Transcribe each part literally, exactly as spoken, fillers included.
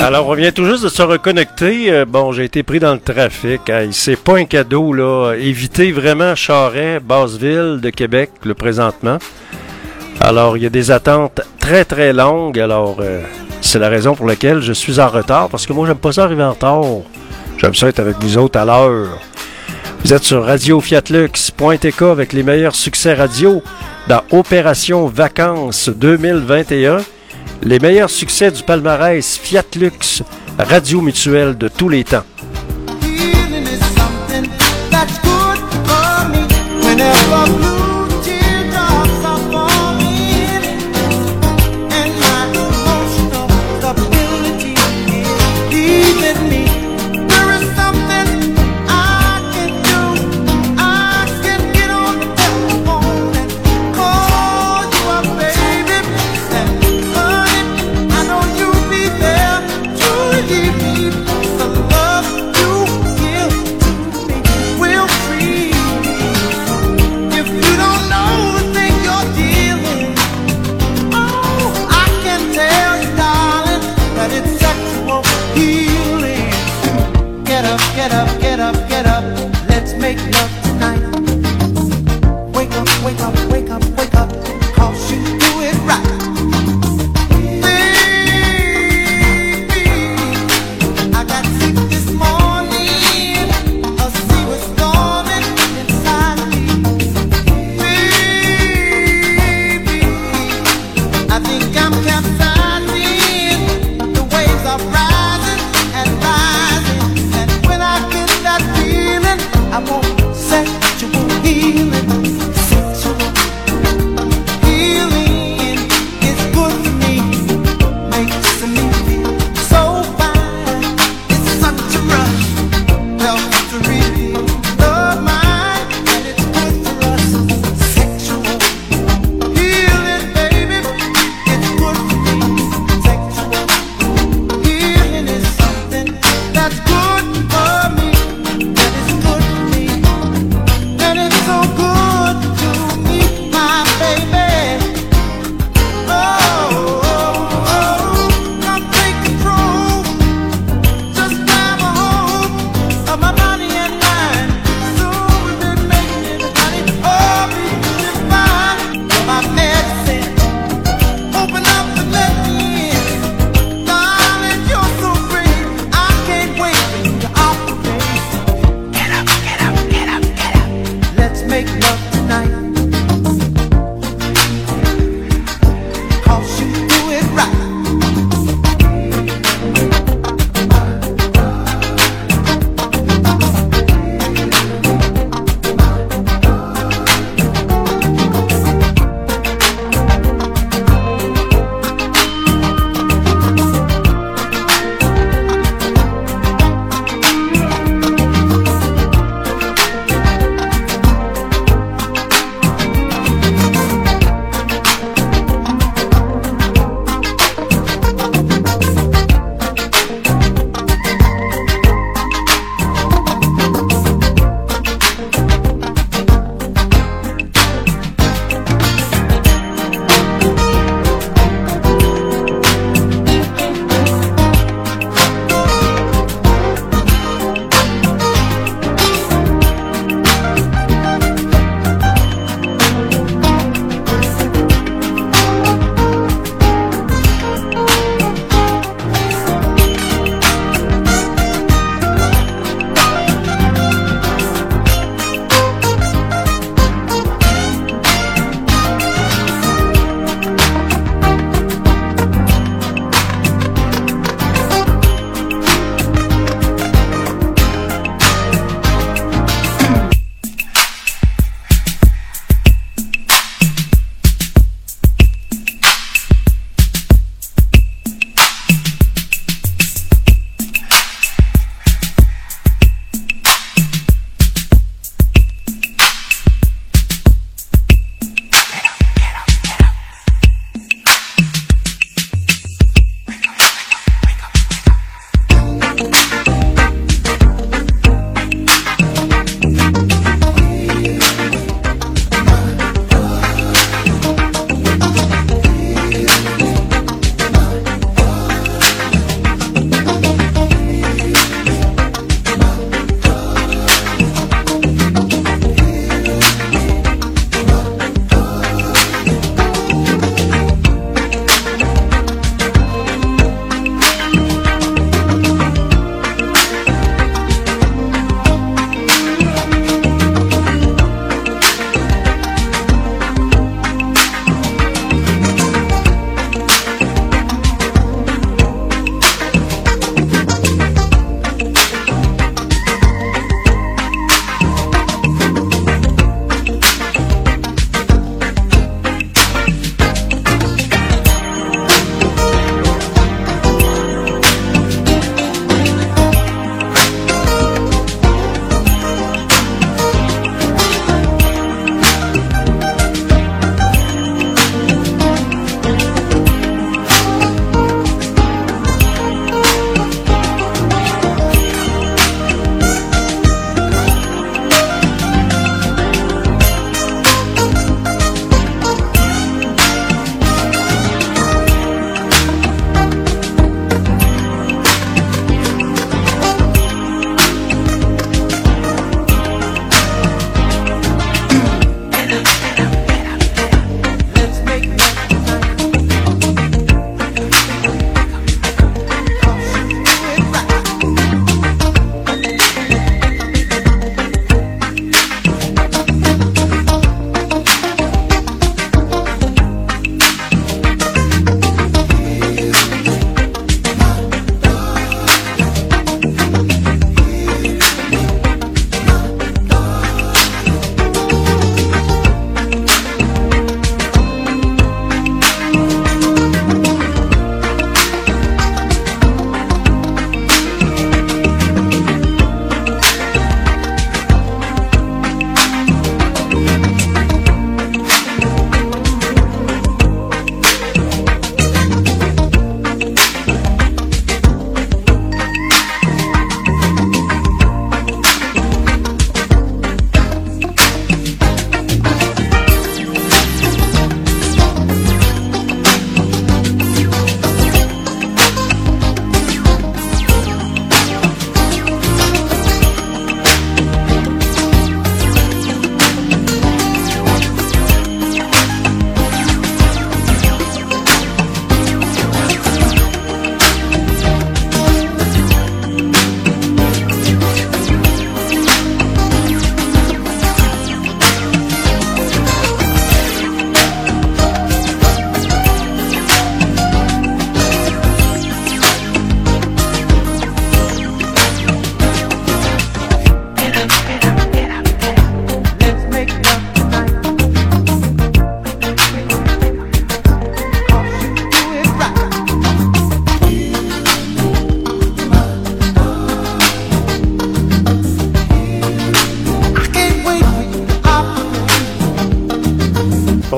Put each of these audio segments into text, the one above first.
Alors, on vient tout juste de se reconnecter. Euh, bon, j'ai été pris dans le trafic. Hey, c'est pas un cadeau, là. Évitez vraiment Charest, Basseville de Québec, le présentement. Alors, il y a des attentes très, très longues. Alors, euh, c'est la raison pour laquelle je suis en retard, parce que moi, j'aime pas ça arriver en retard. J'aime ça être avec vous autres à l'heure. Vous êtes sur radio fiat lux point t k avec les meilleurs succès radio dans Opération Vacances deux mille vingt et un. Les meilleurs succès du palmarès Fiat Lux, radio mutuelle de tous les temps. If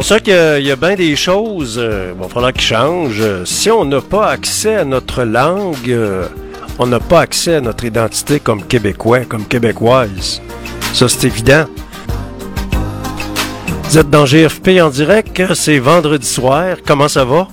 ça qu'il y a, y a bien des choses, euh, il va falloir qu'ils changent. Si on n'a pas accès à notre langue, euh, on n'a pas accès à notre identité comme Québécois, comme Québécoise. Ça, c'est évident. Vous êtes dans G F P en direct, c'est vendredi soir. Comment ça va?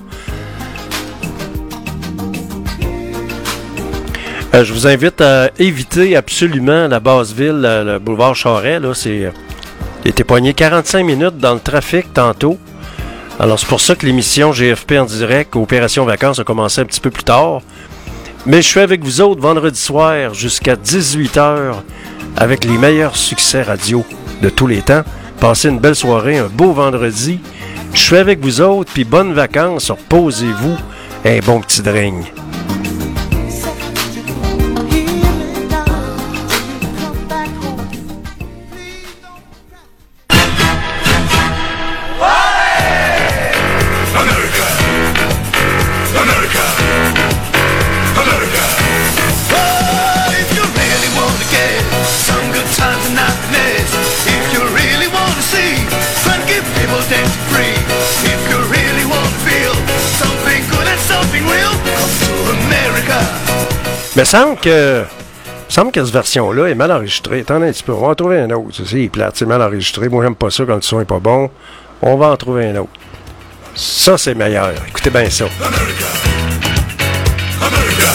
Euh, je vous invite à éviter absolument la Basseville, le boulevard Charest. Là, c'est, il a été poigné quarante-cinq minutes dans le trafic tantôt. Alors, c'est pour ça que l'émission G F P en direct, Opération Vacances, a commencé un petit peu plus tard. Mais je suis avec vous autres vendredi soir jusqu'à dix-huit heures avec les meilleurs succès radio de tous les temps. Passez une belle soirée, un beau vendredi. Je suis avec vous autres, puis bonnes vacances. Reposez-vous, un bon petit drink. Mais semble que semble que cette version-là est mal enregistrée. Attendez un petit peu, on va en trouver un autre. C'est plate, c'est mal enregistré. Moi, j'aime pas ça quand le son est pas bon. On va en trouver un autre. Ça, c'est meilleur. Écoutez bien ça. America. America.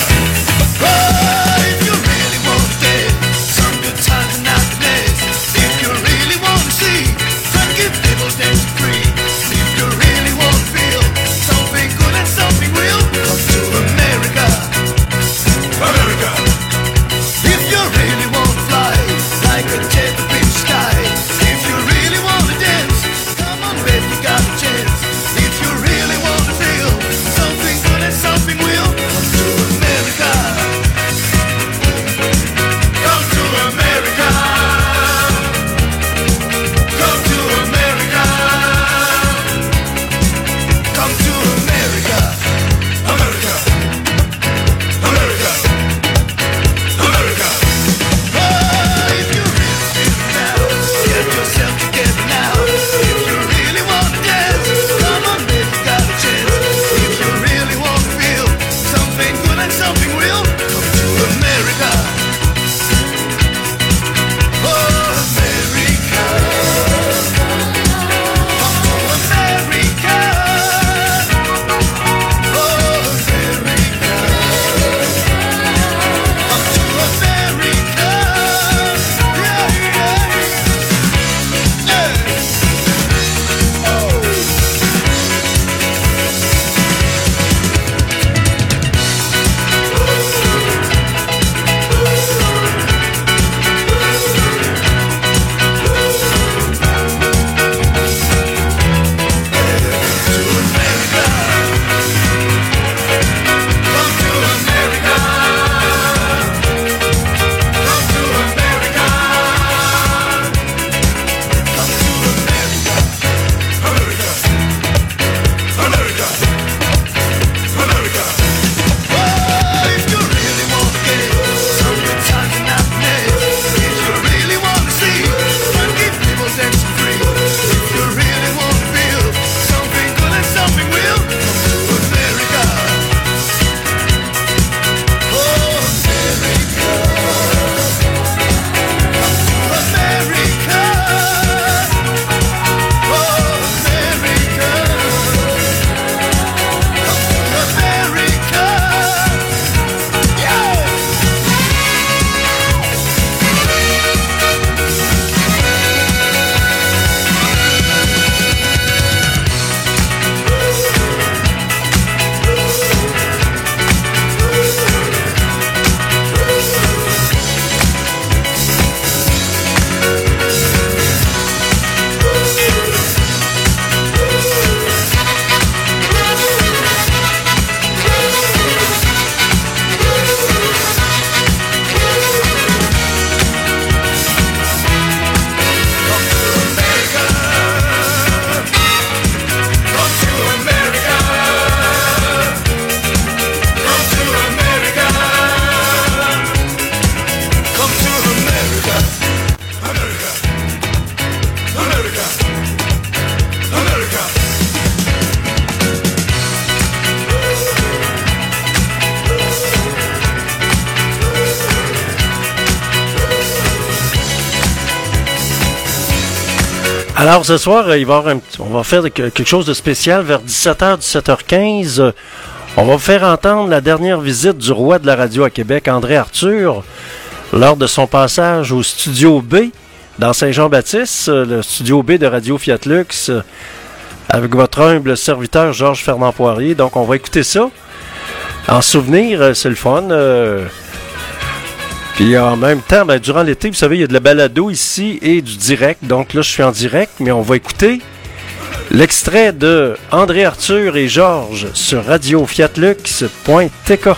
Alors, ce soir, il va y avoir un, on va faire quelque chose de spécial vers dix-sept heures, dix-sept heures quinze. On va vous faire entendre la dernière visite du roi de la radio à Québec, André Arthur, lors de son passage au Studio B dans Saint-Jean-Baptiste, le Studio B de Radio Fiat Lux, avec votre humble serviteur Georges Fernand Poirier. Donc, on va écouter ça. En souvenir, c'est le fun. Euh, Puis en même temps, ben, durant l'été, vous savez, il y a de la balado ici et du direct. Donc là, je suis en direct, mais on va écouter l'extrait de André Arthur et Georges sur radio fiat lux point t k.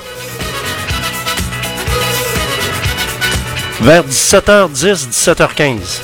Vers dix-sept heures dix, dix-sept heures quinze.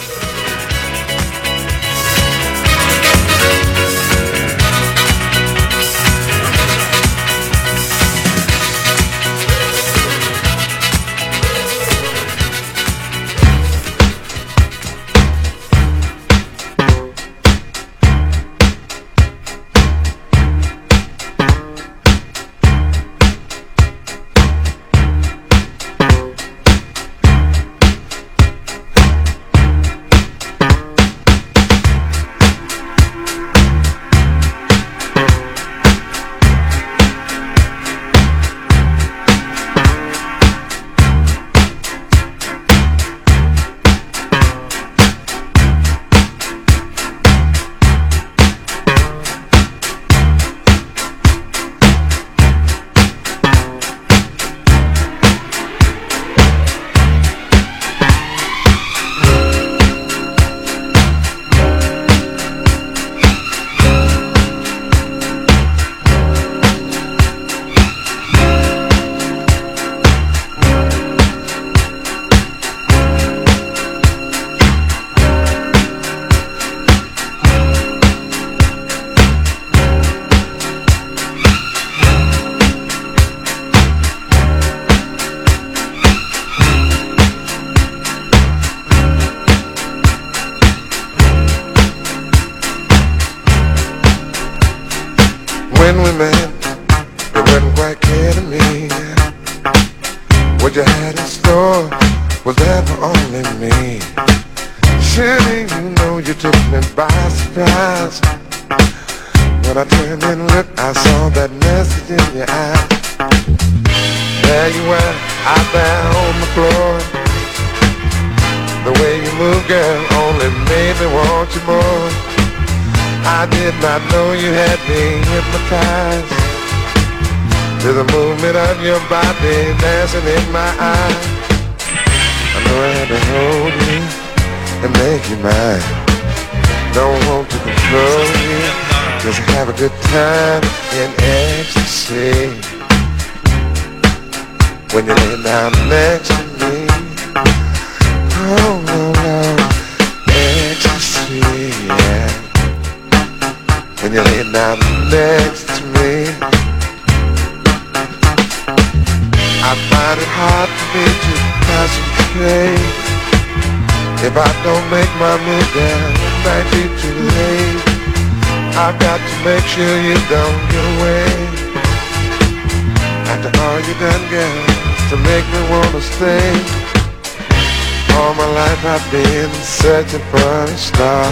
Searching for a star.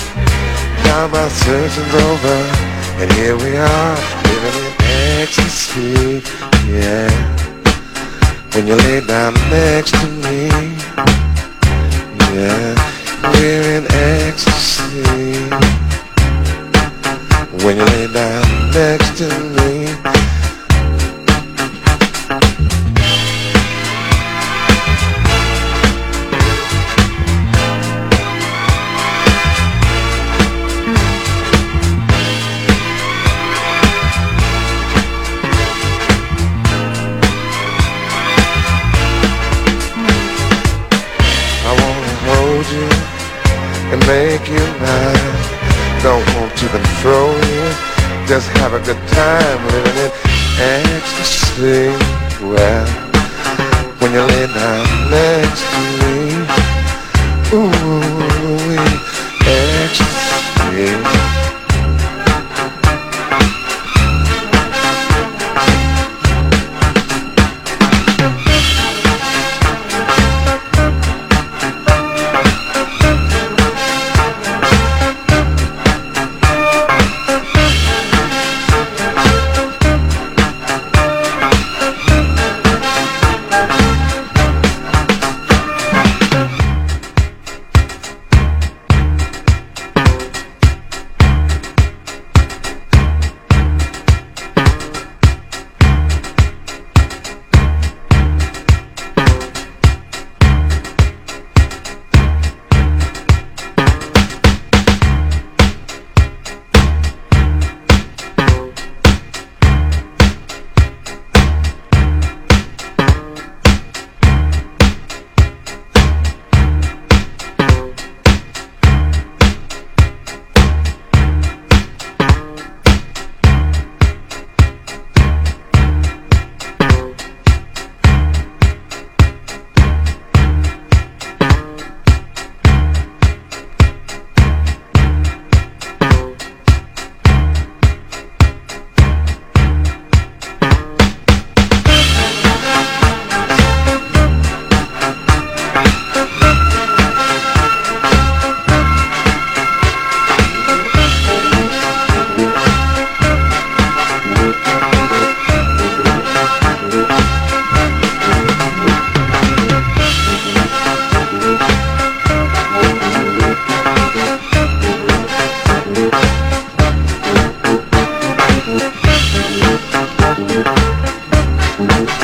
Now my searching's over, and here we are, living in ecstasy. Yeah, when you lay down next to me. Yeah, we're in ecstasy. When you lay down next to me. Make you mine. Don't want to control you. Just have a good time living in ecstasy. Well, when you lay down next to me, ooh, ecstasy.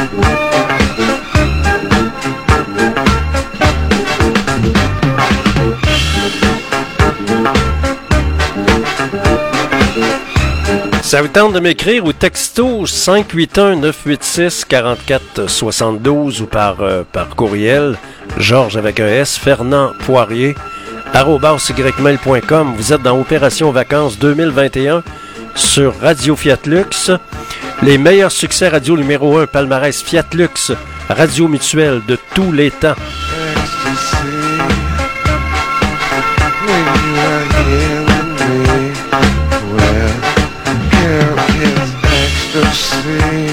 Ça vous tente de m'écrire au texto cinq huit un neuf huit six quarante-quatre soixante-douze ou par, euh, par courriel Georges avec un S, Fernand Poirier, arobase ymail point com. Vous êtes dans Opération Vacances deux mille vingt et un sur Radio Fiat Lux. Les meilleurs succès radio numéro un, palmarès Fiat Lux, radio mutuelle de tous les temps. Ecstasy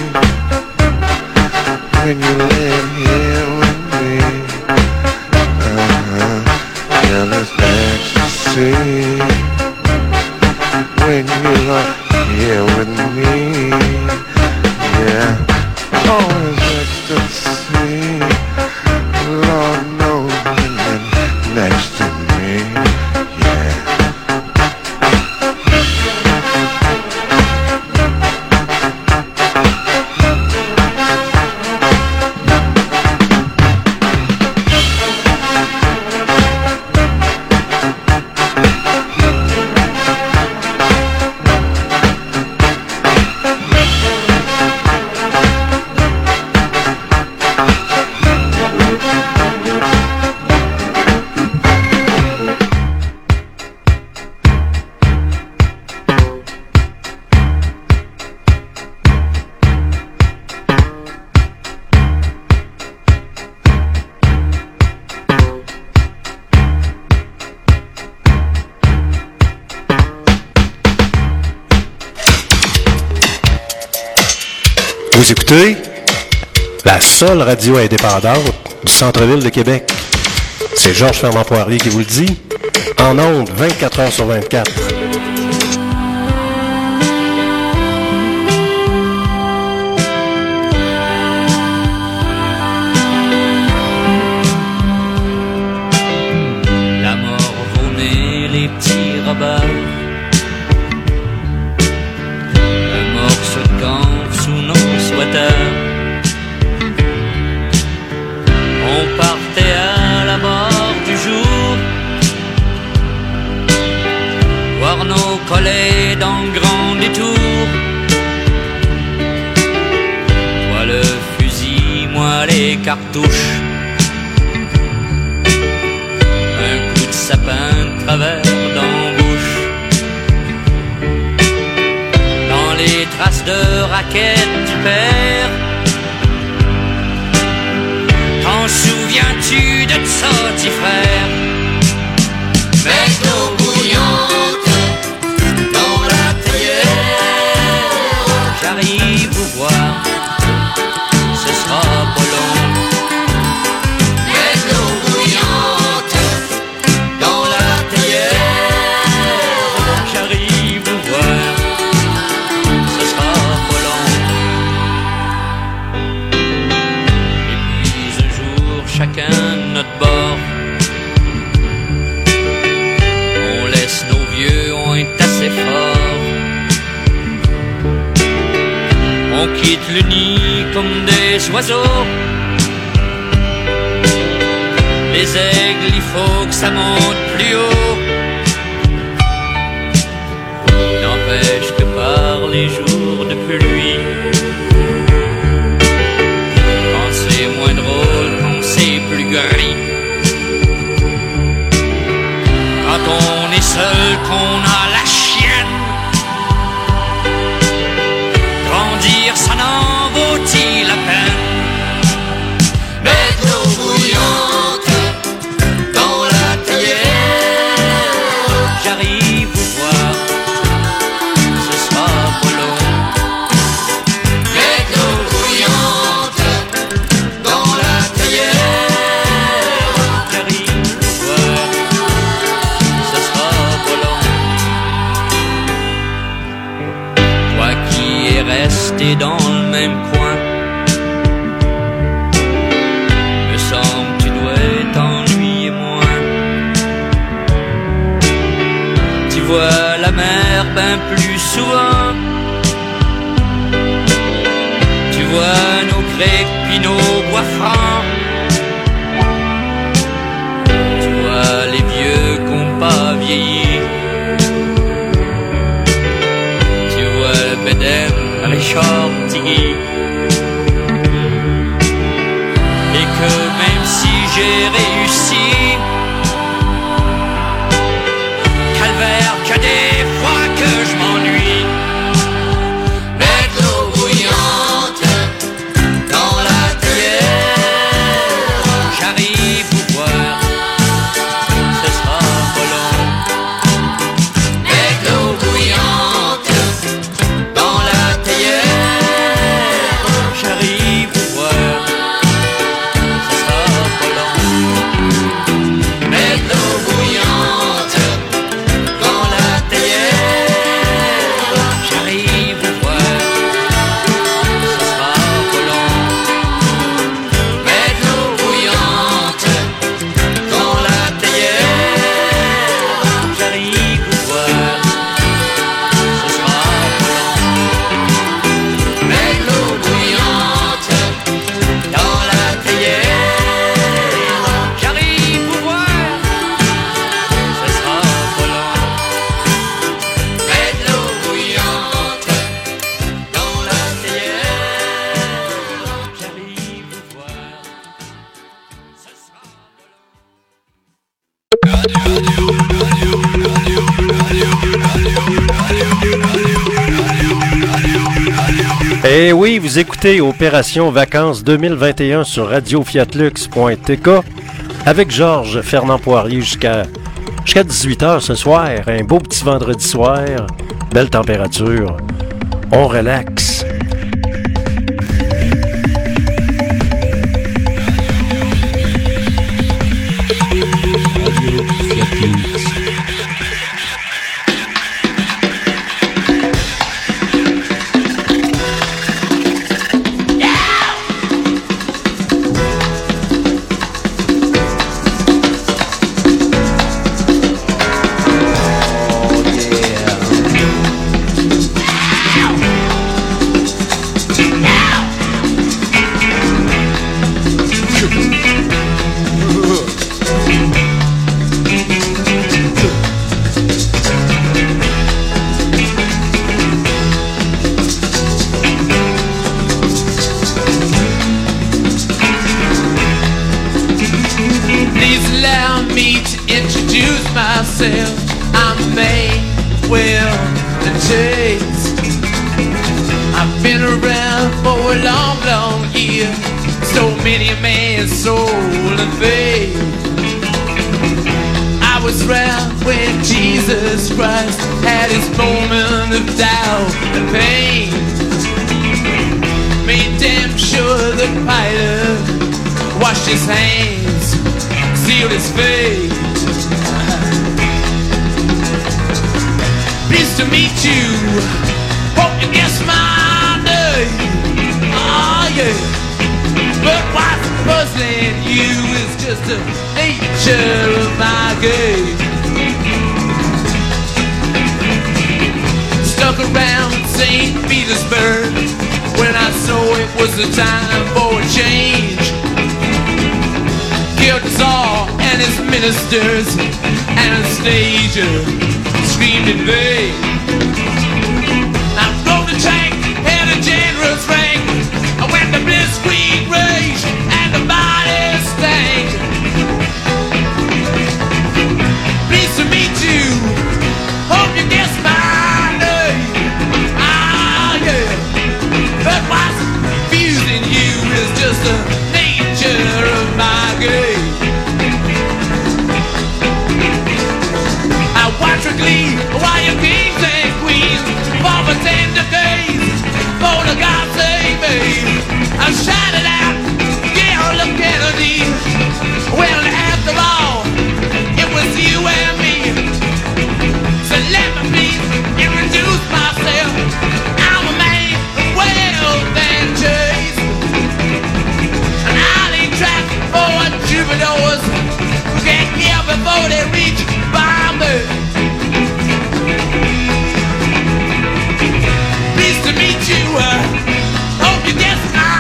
when you live here with me. Uh-huh. Yeah, there's ecstasy when you are here with me. Yeah, oh, there's ecstasy. Lord knows when you're next to me. Yeah. Vous écoutez la seule radio indépendante du centre-ville de Québec. C'est Georges Fernand Poirier qui vous le dit, en ondes vingt-quatre heures sur vingt-quatre. La mort vont nez les petits robards. Un morceau de camp sous nos sweaters. On partait à la mort du jour, voir nos collègues dans le grand détour. Toi le fusil, moi les cartouches. Un coup de sapin de travers dans la bouche. Dans les traces de raquettes du père. T'en souviens-tu de ça, petit frère? Mets l'eau bouillante dans la théière. J'arrive vous voir, ce sera pas long. Mets l'eau bouillante dans la théière. J'arrive vous voir, ce sera pas long. Et puis un jour, chacun de notre bord, on laisse nos vieux, on est assez forts. On quitte le nid comme des oiseaux. Les aigles, il faut que ça monte plus haut. N'empêche que par les jours de pluie, quand c'est moins drôle, quand c'est plus gris, quand on est seul, qu'on a la chienne, grandir ça n'en vaut-il la peine? Mettre l'eau bouillante dans la théière. J'arrive vous voir, ce sera pas long. Mettre l'eau bouillante dans la théière. J'arrive vous voir, ce sera pas long. Toi qui es resté dans le même coin, me semble tu dois t'ennuyer moins. Tu vois la mer ben plus souvent. Tu vois nos les pinots bois francs. Tu vois les vieux qu'ont pas vieilli. Tu vois le Bédem, Richard Tigui. Et que même si j'ai réussi, calvaire, qu'il y a des fois que je m'ennuie. Mettre l'eau bouillante dans la théière, j'arrive vous voir, ce sera pas long. Mettre l'eau bouillante dans la théière, j'arrive vous voir, ce sera pas long. Mettre l'eau bouillante dans la théière, j'arrive vous voir, ce sera pas long. Mettre l'eau bouillante dans la théière, j'arrive vous voir, ce sera pas long. Mettre l'eau bouillante dans la théière, j'arrive vous voir, ce sera pas long. Mettre l'eau bouillante dans la théière, j'arrive vous voir, ce sera pas long. Eh oui, vous écoutez Opération Vacances deux mille vingt et un sur radio fiat lux point t k avec Georges Fernand Poirier jusqu'à jusqu'à dix-huit heures ce soir. Un beau petit vendredi soir, belle température. On relaxe. Please allow me to introduce myself. I'm May, Will, and Chase. I've been around for a long, long year. So many a man's soul and faith. I was around when Jesus Christ had his moment of doubt and pain. Made damn sure that Pilate washed his hands, sealed his fate. Pleased to meet you. Hope you guess my name. Oh yeah. But what's puzzling you is just the nature of my game. Stuck around Saint Petersburg when I saw it was the time for a change. Killed the Tsar and his ministers. Anastasia screamed in vain. I rode the tank, had a generous rank. I went to blitzkrieg rage and the body stank. Pleased to meet you. Hope you guess my name. Ah yeah. But what's confusing you is just the nature of my game. I watch with glee while your kings and queens fall for tender days. For the God save me, I shouted out, yeah, look Kennedy. Well, after all, it was you and me. So let me please introduce myself. I'm a man of wealth and chase, and I'll lead track for troubadours who can't hear before they reach by me. Pleased to meet you. Uh, hope you guess my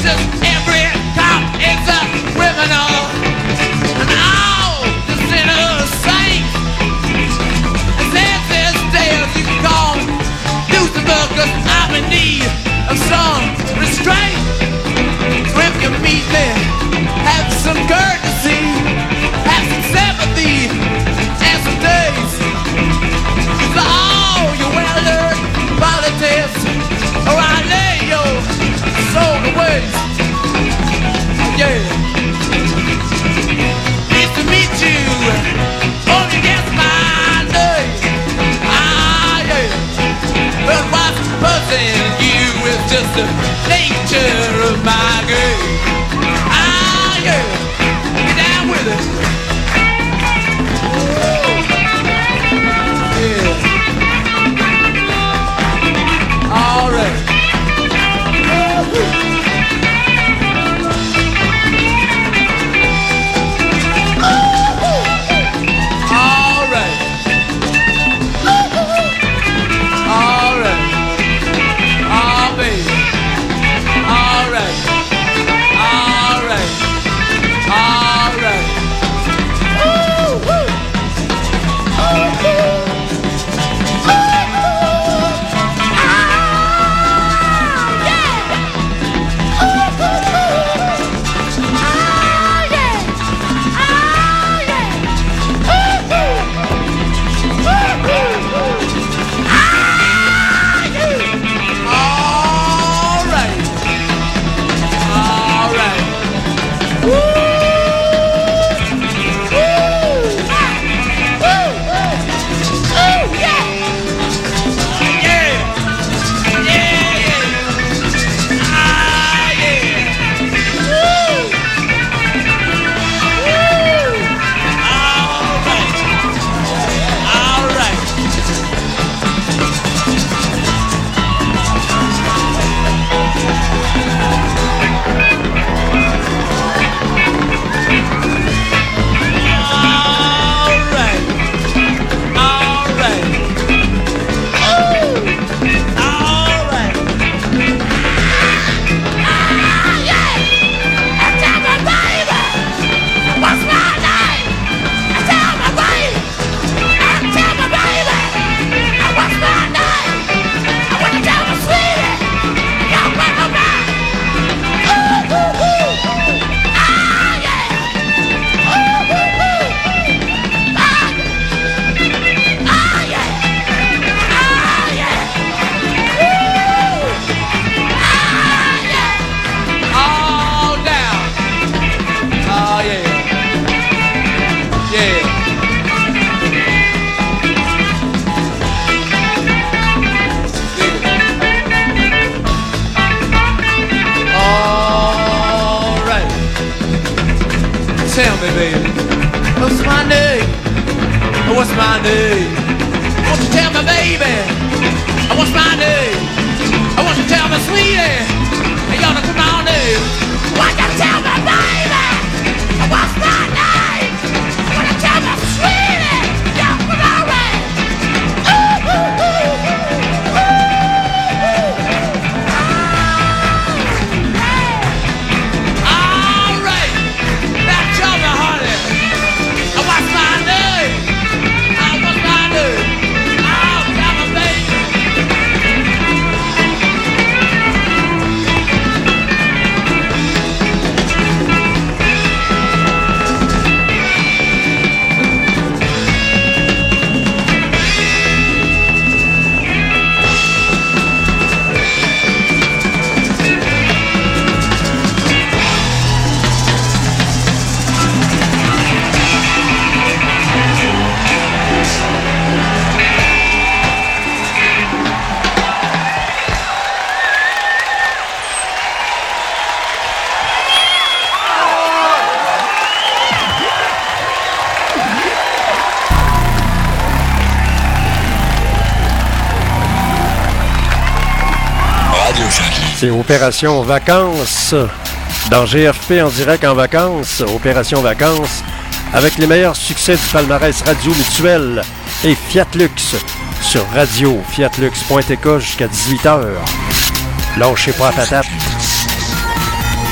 just every cop is a criminal, and all the sinners saints. And since this day you can call Lucifer, 'cause I'm in need of some restraint. So if you meet me, have some courtesy, have some sympathy, and some days. For all your well-learned politics, or I lay your soul to waste. Yeah. Nice to meet you. Hope you guess my name. Ah, yeah. But what's puzzling you is just the nature of my game. Ah, yeah. Get down with it. Yeah. All right. Tell me, baby, what's my name? What's my name? Won't you tell me, baby, what's my name? Won't you tell me, sweetie, you ought to come on in. Won't you tell me, baby, what's my name? Won't you tell me, sweetie, you ought to come on in. Ooh, ooh, ooh, ooh, ooh. C'est Opération Vacances dans G F P en direct en vacances. Opération Vacances avec les meilleurs succès du palmarès Radio Mutuel et Fiat Lux sur radio fiatlux point t k jusqu'à dix-huit heures. Lâchez pas la patate.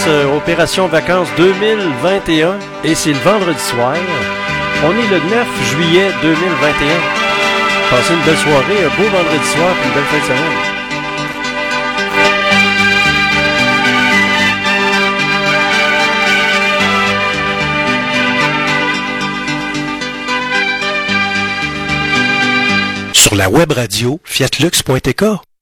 euh, Opération Vacances deux mille vingt et un et c'est le vendredi soir. On est le neuf juillet deux mille vingt et un. Passez une belle soirée, un beau vendredi soir et une belle fin de semaine. Sur la web radio fiat lux point t k.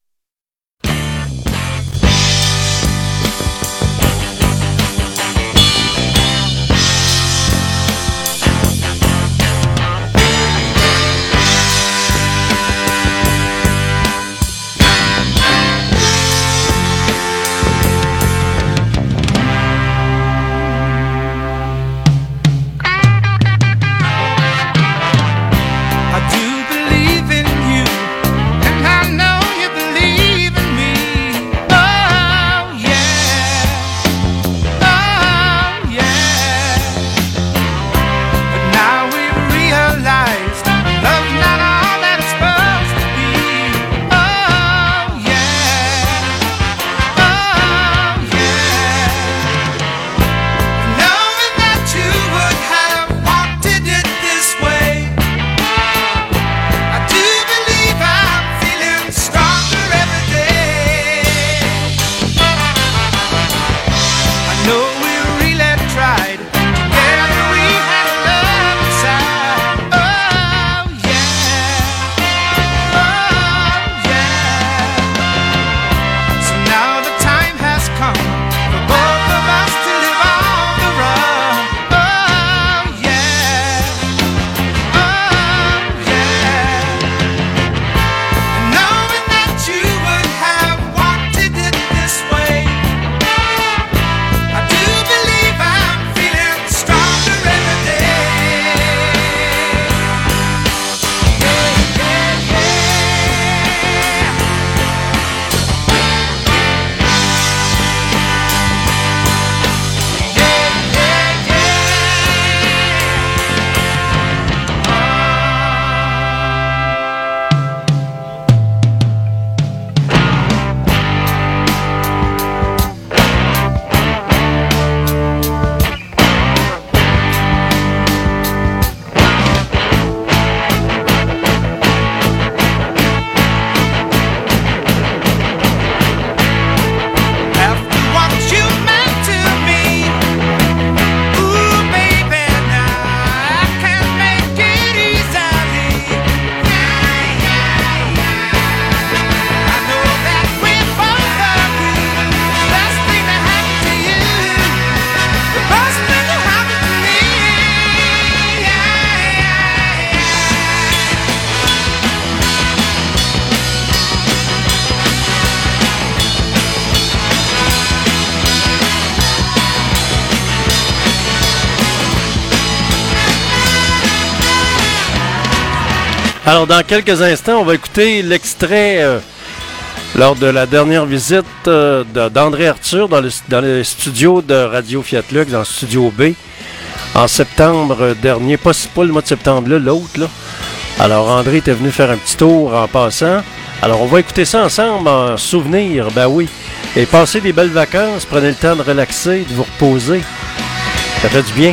Alors, dans quelques instants, on va écouter l'extrait euh, lors de la dernière visite euh, de, d'André Arthur dans le, dans le studio de Radio Fiat Lux, dans le studio B, en septembre dernier. Pas, pas le mois de septembre, là, l'autre, là. Alors, André était venu faire un petit tour en passant. Alors, on va écouter ça ensemble en souvenir, ben oui. Et passer des belles vacances, prenez le temps de relaxer, de vous reposer. Ça fait du bien.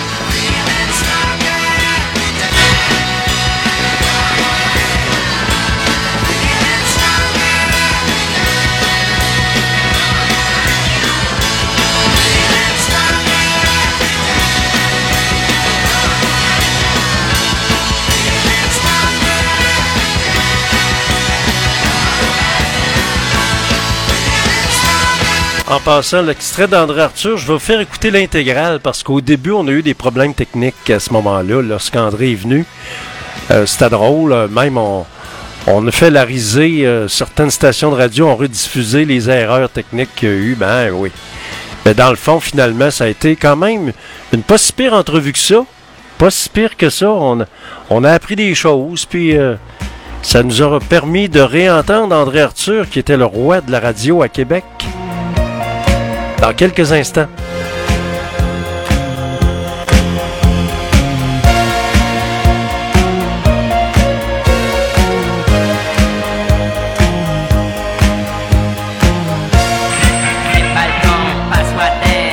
En passant, l'extrait d'André Arthur, je vais vous faire écouter l'intégrale parce qu'au début, on a eu des problèmes techniques à ce moment-là, lorsqu'André est venu. Euh, c'était drôle, même on, on a fait la risée, euh, certaines stations de radio ont rediffusé les erreurs techniques qu'il y a eu, ben oui. Mais dans le fond, finalement, ça a été quand même une pas si pire entrevue que ça. Pas si pire que ça. On a, on a appris des choses, puis euh, ça nous aura permis de réentendre André Arthur, qui était le roi de la radio à Québec. Dans quelques instants. Les balcons, passoires d'air.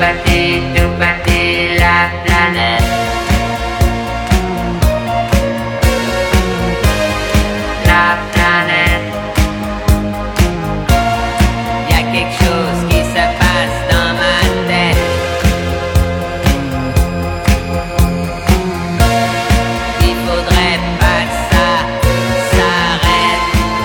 petit, tout petit, la planète. La planète. Y a quelque chose qui se passe dans ma tête. Il faudrait pas que ça s'arrête.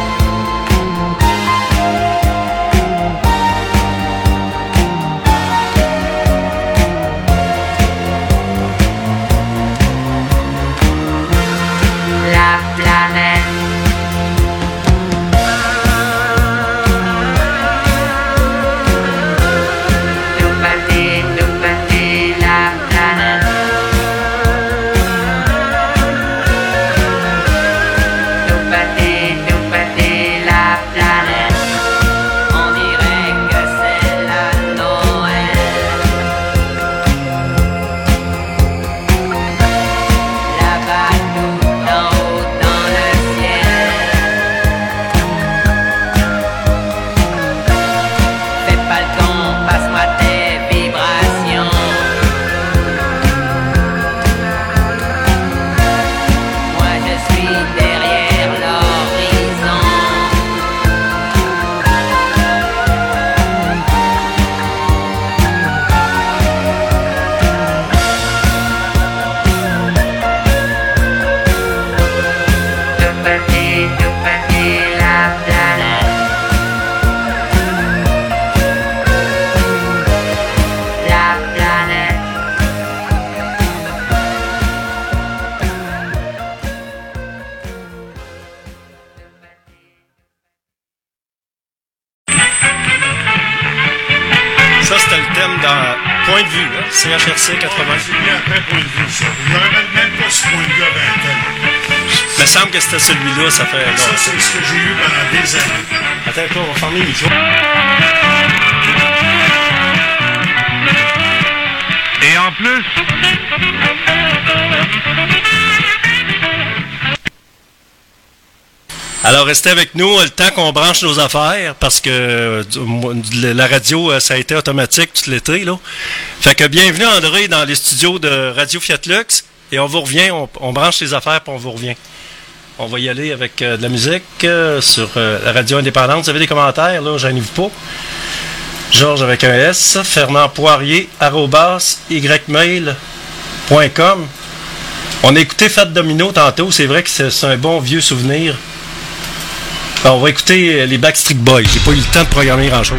La planète. Tout petit, tout petit, la planète. Tout petit, tout petit, la planète. On dirait que c'est la Noël. Là-bas tout en haut dans le ciel. Fais pas le con, passe-moi tes vibrations. Moi je suis derrière l'horizon. Tout petit, tout petit, la planète. La planète. Ça, c'était le thème dans Point de vue, hein? C H R C quatre-vingts. C'est bien après point de vue, ça. Il n'y aurait même, même pas ce point de vue à vingt ans. Il me semble que c'était celui-là, ça fait... Ça, non. c'est ce que j'ai eu pendant des années. Attends, toi, on va fermer le micro. Et en plus, Alors, restez avec nous le temps qu'on branche nos affaires, parce que euh, la radio, euh, ça a été automatique tout l'été, là. Fait que bienvenue, André, dans les studios de Radio Fiat Lux, et on vous revient, on, on branche les affaires, puis on vous revient. On va y aller avec euh, de la musique euh, sur euh, la radio indépendante. Vous avez des commentaires, là, gênez-vous pas. Georges avec un S, Fernand Poirier, arobase, ymail point com. On a écouté Fat Domino tantôt, c'est vrai que c'est, c'est un bon vieux souvenir. Alors, on va écouter les Backstreet Boys. J'ai pas eu le temps de programmer grand-chose.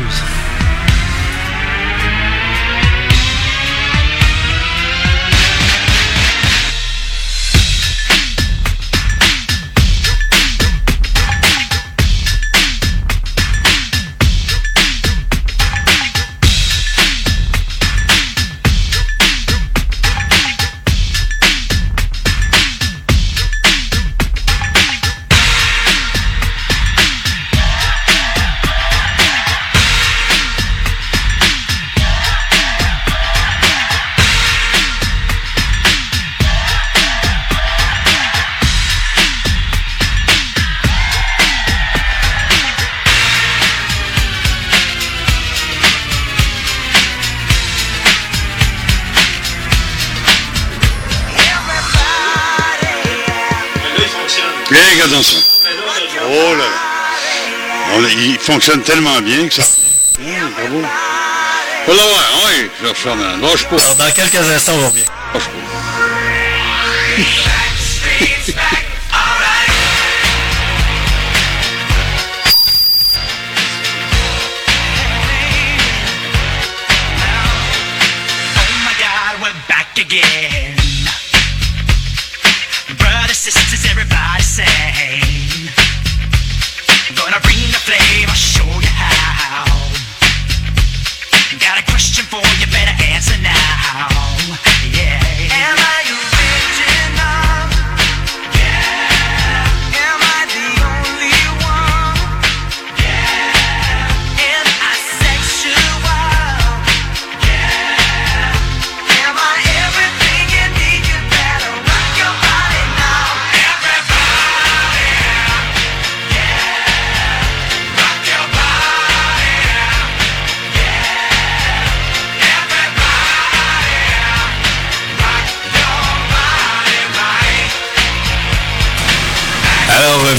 Bien, regardons ça. Oh là là. On, il fonctionne tellement bien que ça... Mmh, bravo. Faut l'avoir, oui, Georges Fernand. Lâche pas. Alors, dans quelques instants, on revient. Lâche pas. Again, brothers, sisters, everybody sing. Gonna bring the flame, I'll show you how. Got a question for you, better answer now. Yeah. Am I original? Yeah.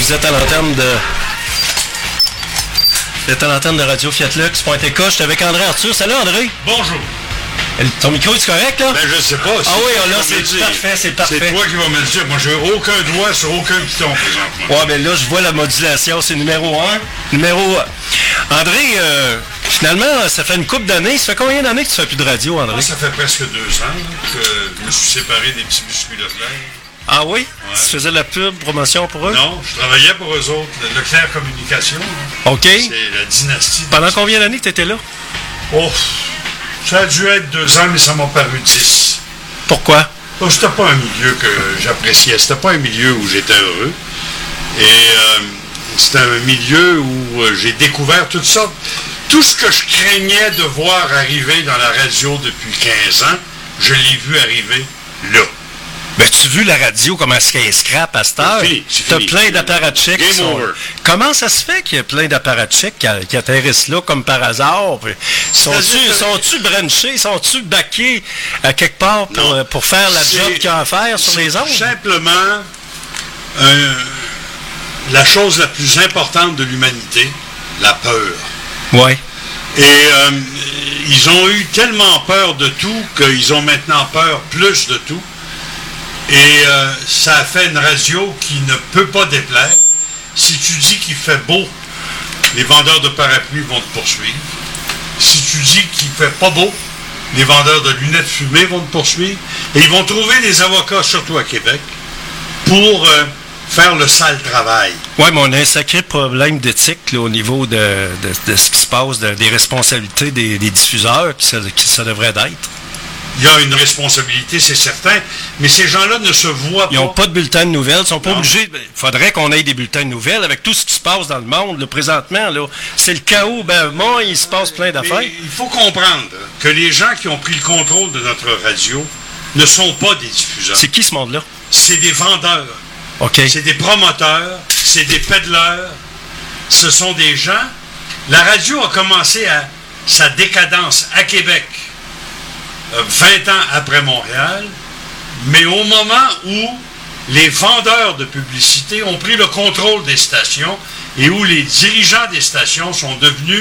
vous êtes à l'antenne de... Vous êtes à l'antenne de Radio Fiat Lux point T K. Je suis avec André Arthur. Salut André. Bonjour. Ton micro est correct, là? Ben, je sais pas. Ah oui, là, c'est parfait, c'est parfait. C'est toi qui vas me le dire. Moi, j'ai aucun doigt sur aucun piton, présentement. Ouais, ben là, je vois la modulation. C'est numéro un. Numéro un. André, euh, finalement, ça fait une couple d'années. Ça fait combien d'années que tu fais plus de radio, André? Moi, ça fait presque deux ans là, que je me suis séparé des petits biscuits Leclerc. Ah oui? Ouais. Tu faisais de la pub, promotion pour eux? Non, je travaillais pour eux autres. Le Leclerc Communication. Là. OK. C'est la dynastie. Pendant combien d'années que tu étais là? Oh, ça a dû être deux ans, mais ça m'a paru dix. Pourquoi? Oh, c'était pas un milieu que j'appréciais. C'était pas un milieu où j'étais heureux. Et euh, c'était un milieu où euh, j'ai découvert toutes sortes. Tout ce que je craignais de voir arriver dans la radio depuis quinze ans, je l'ai vu arriver là. Ben, tu as vu la radio, comment est-ce qu'elle est scrap à cette heure? Tu as plein d'apparatchiks. Game sont... over. Comment ça se fait qu'il y a plein d'apparatchiks qui, qui atterrissent là comme par hasard? Sont-tu sont-tu branchés? Sont-tu baqués à quelque part pour, euh, pour faire la job qu'il y a à faire sur les ondes? C'est simplement euh, la chose la plus importante de l'humanité, la peur. Oui. Et euh, ils ont eu tellement peur de tout qu'ils ont maintenant peur plus de tout. Et euh, ça a fait une radio qui ne peut pas déplaire. Si tu dis qu'il fait beau, les vendeurs de parapluies vont te poursuivre. Si tu dis qu'il fait pas beau, les vendeurs de lunettes fumées vont te poursuivre. Et ils vont trouver des avocats, surtout à Québec, pour euh, faire le sale travail. Oui, mais on a un sacré problème d'éthique là, au niveau de, de, de ce qui se passe, de, des responsabilités des, des diffuseurs, qui ça, qui ça devrait d'être. Il y a une responsabilité, c'est certain, mais ces gens-là ne se voient pas. Ils n'ont pas de bulletin de nouvelles, ils sont pas Non. obligés. Il faudrait qu'on ait des bulletins de nouvelles avec tout ce qui se passe dans le monde, là, présentement. Là, c'est le chaos. Ben, moi, il se passe plein d'affaires. Mais il faut comprendre que les gens qui ont pris le contrôle de notre radio ne sont pas des diffuseurs. C'est qui ce monde-là? C'est des vendeurs. OK. C'est des promoteurs, c'est des pédaleurs. Ce sont des gens. La radio a commencé à sa décadence à Québec. vingt ans après Montréal, mais au moment où les vendeurs de publicité ont pris le contrôle des stations et où les dirigeants des stations sont devenus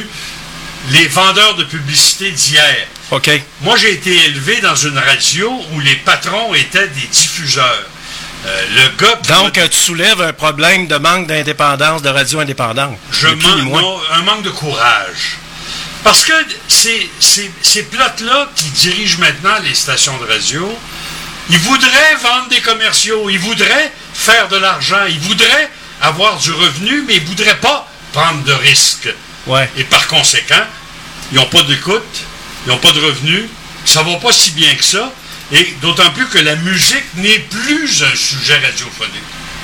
les vendeurs de publicité d'hier. OK. Moi, j'ai été élevé dans une radio où les patrons étaient des diffuseurs. Euh, le gars Donc, m'a... tu soulèves un problème de manque d'indépendance, de radio indépendante. Je man... non, un manque de courage. Parce que ces, ces, ces plots-là qui dirigent maintenant les stations de radio, ils voudraient vendre des commerciaux, ils voudraient faire de l'argent, ils voudraient avoir du revenu, mais ils ne voudraient pas prendre de risques. Ouais. Et par conséquent, ils n'ont pas d'écoute, ils n'ont pas de revenus, ça ne va pas si bien que ça, et d'autant plus que la musique n'est plus un sujet radiophonique.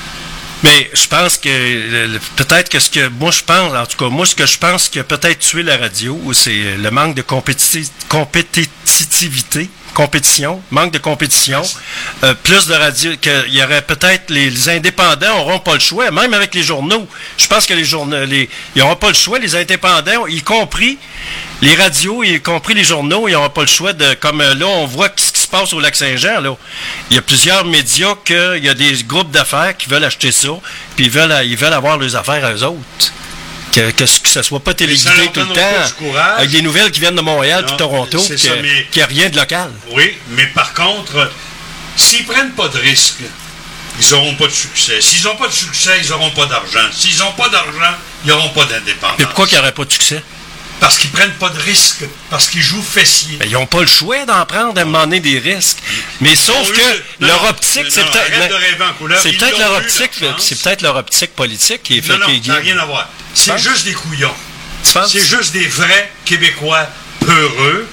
Mais je pense que le, le, peut-être que ce que moi je pense, en tout cas moi ce que je pense qui a peut-être tué la radio, c'est le manque de compéti- compétitivité, compétition, manque de compétition, euh, plus de radio, qu'il y aurait peut-être les, les indépendants n'auront pas le choix, même avec les journaux. Je pense que les journaux, les, ils n'auront pas le choix, les indépendants, y compris les radios, y compris les journaux, ils n'auront pas le choix de, comme là on voit ce qui se passe au Lac-Saint-Jean, là. Il y a plusieurs médias qu'il y a des groupes d'affaires qui veulent acheter ça, puis ils veulent, ils veulent avoir leurs affaires à eux autres. Que, que, que ça ne soit pas téléguidé tout le temps, avec des nouvelles qui viennent de Montréal et Toronto, qu'il n'y a rien de local. Oui, mais par contre, s'ils ne prennent pas de risques, ils n'auront pas de succès. S'ils n'ont pas de succès, ils n'auront pas d'argent. S'ils n'ont pas d'argent, ils n'auront pas d'indépendance. Mais pourquoi qu'il n'y aurait pas de succès? Parce qu'ils ne prennent pas de risques, parce qu'ils jouent fessier. Ben, ils n'ont pas le choix d'en prendre, à un moment donné, des risques. Mais sauf que eu, leur non, optique, c'est peut-être... C'est peut-être leur optique, c'est peut-être leur optique politique qui est fait. Non, non, ça n'a rien à voir. C'est juste des couillons. C'est juste des vrais Québécois peureux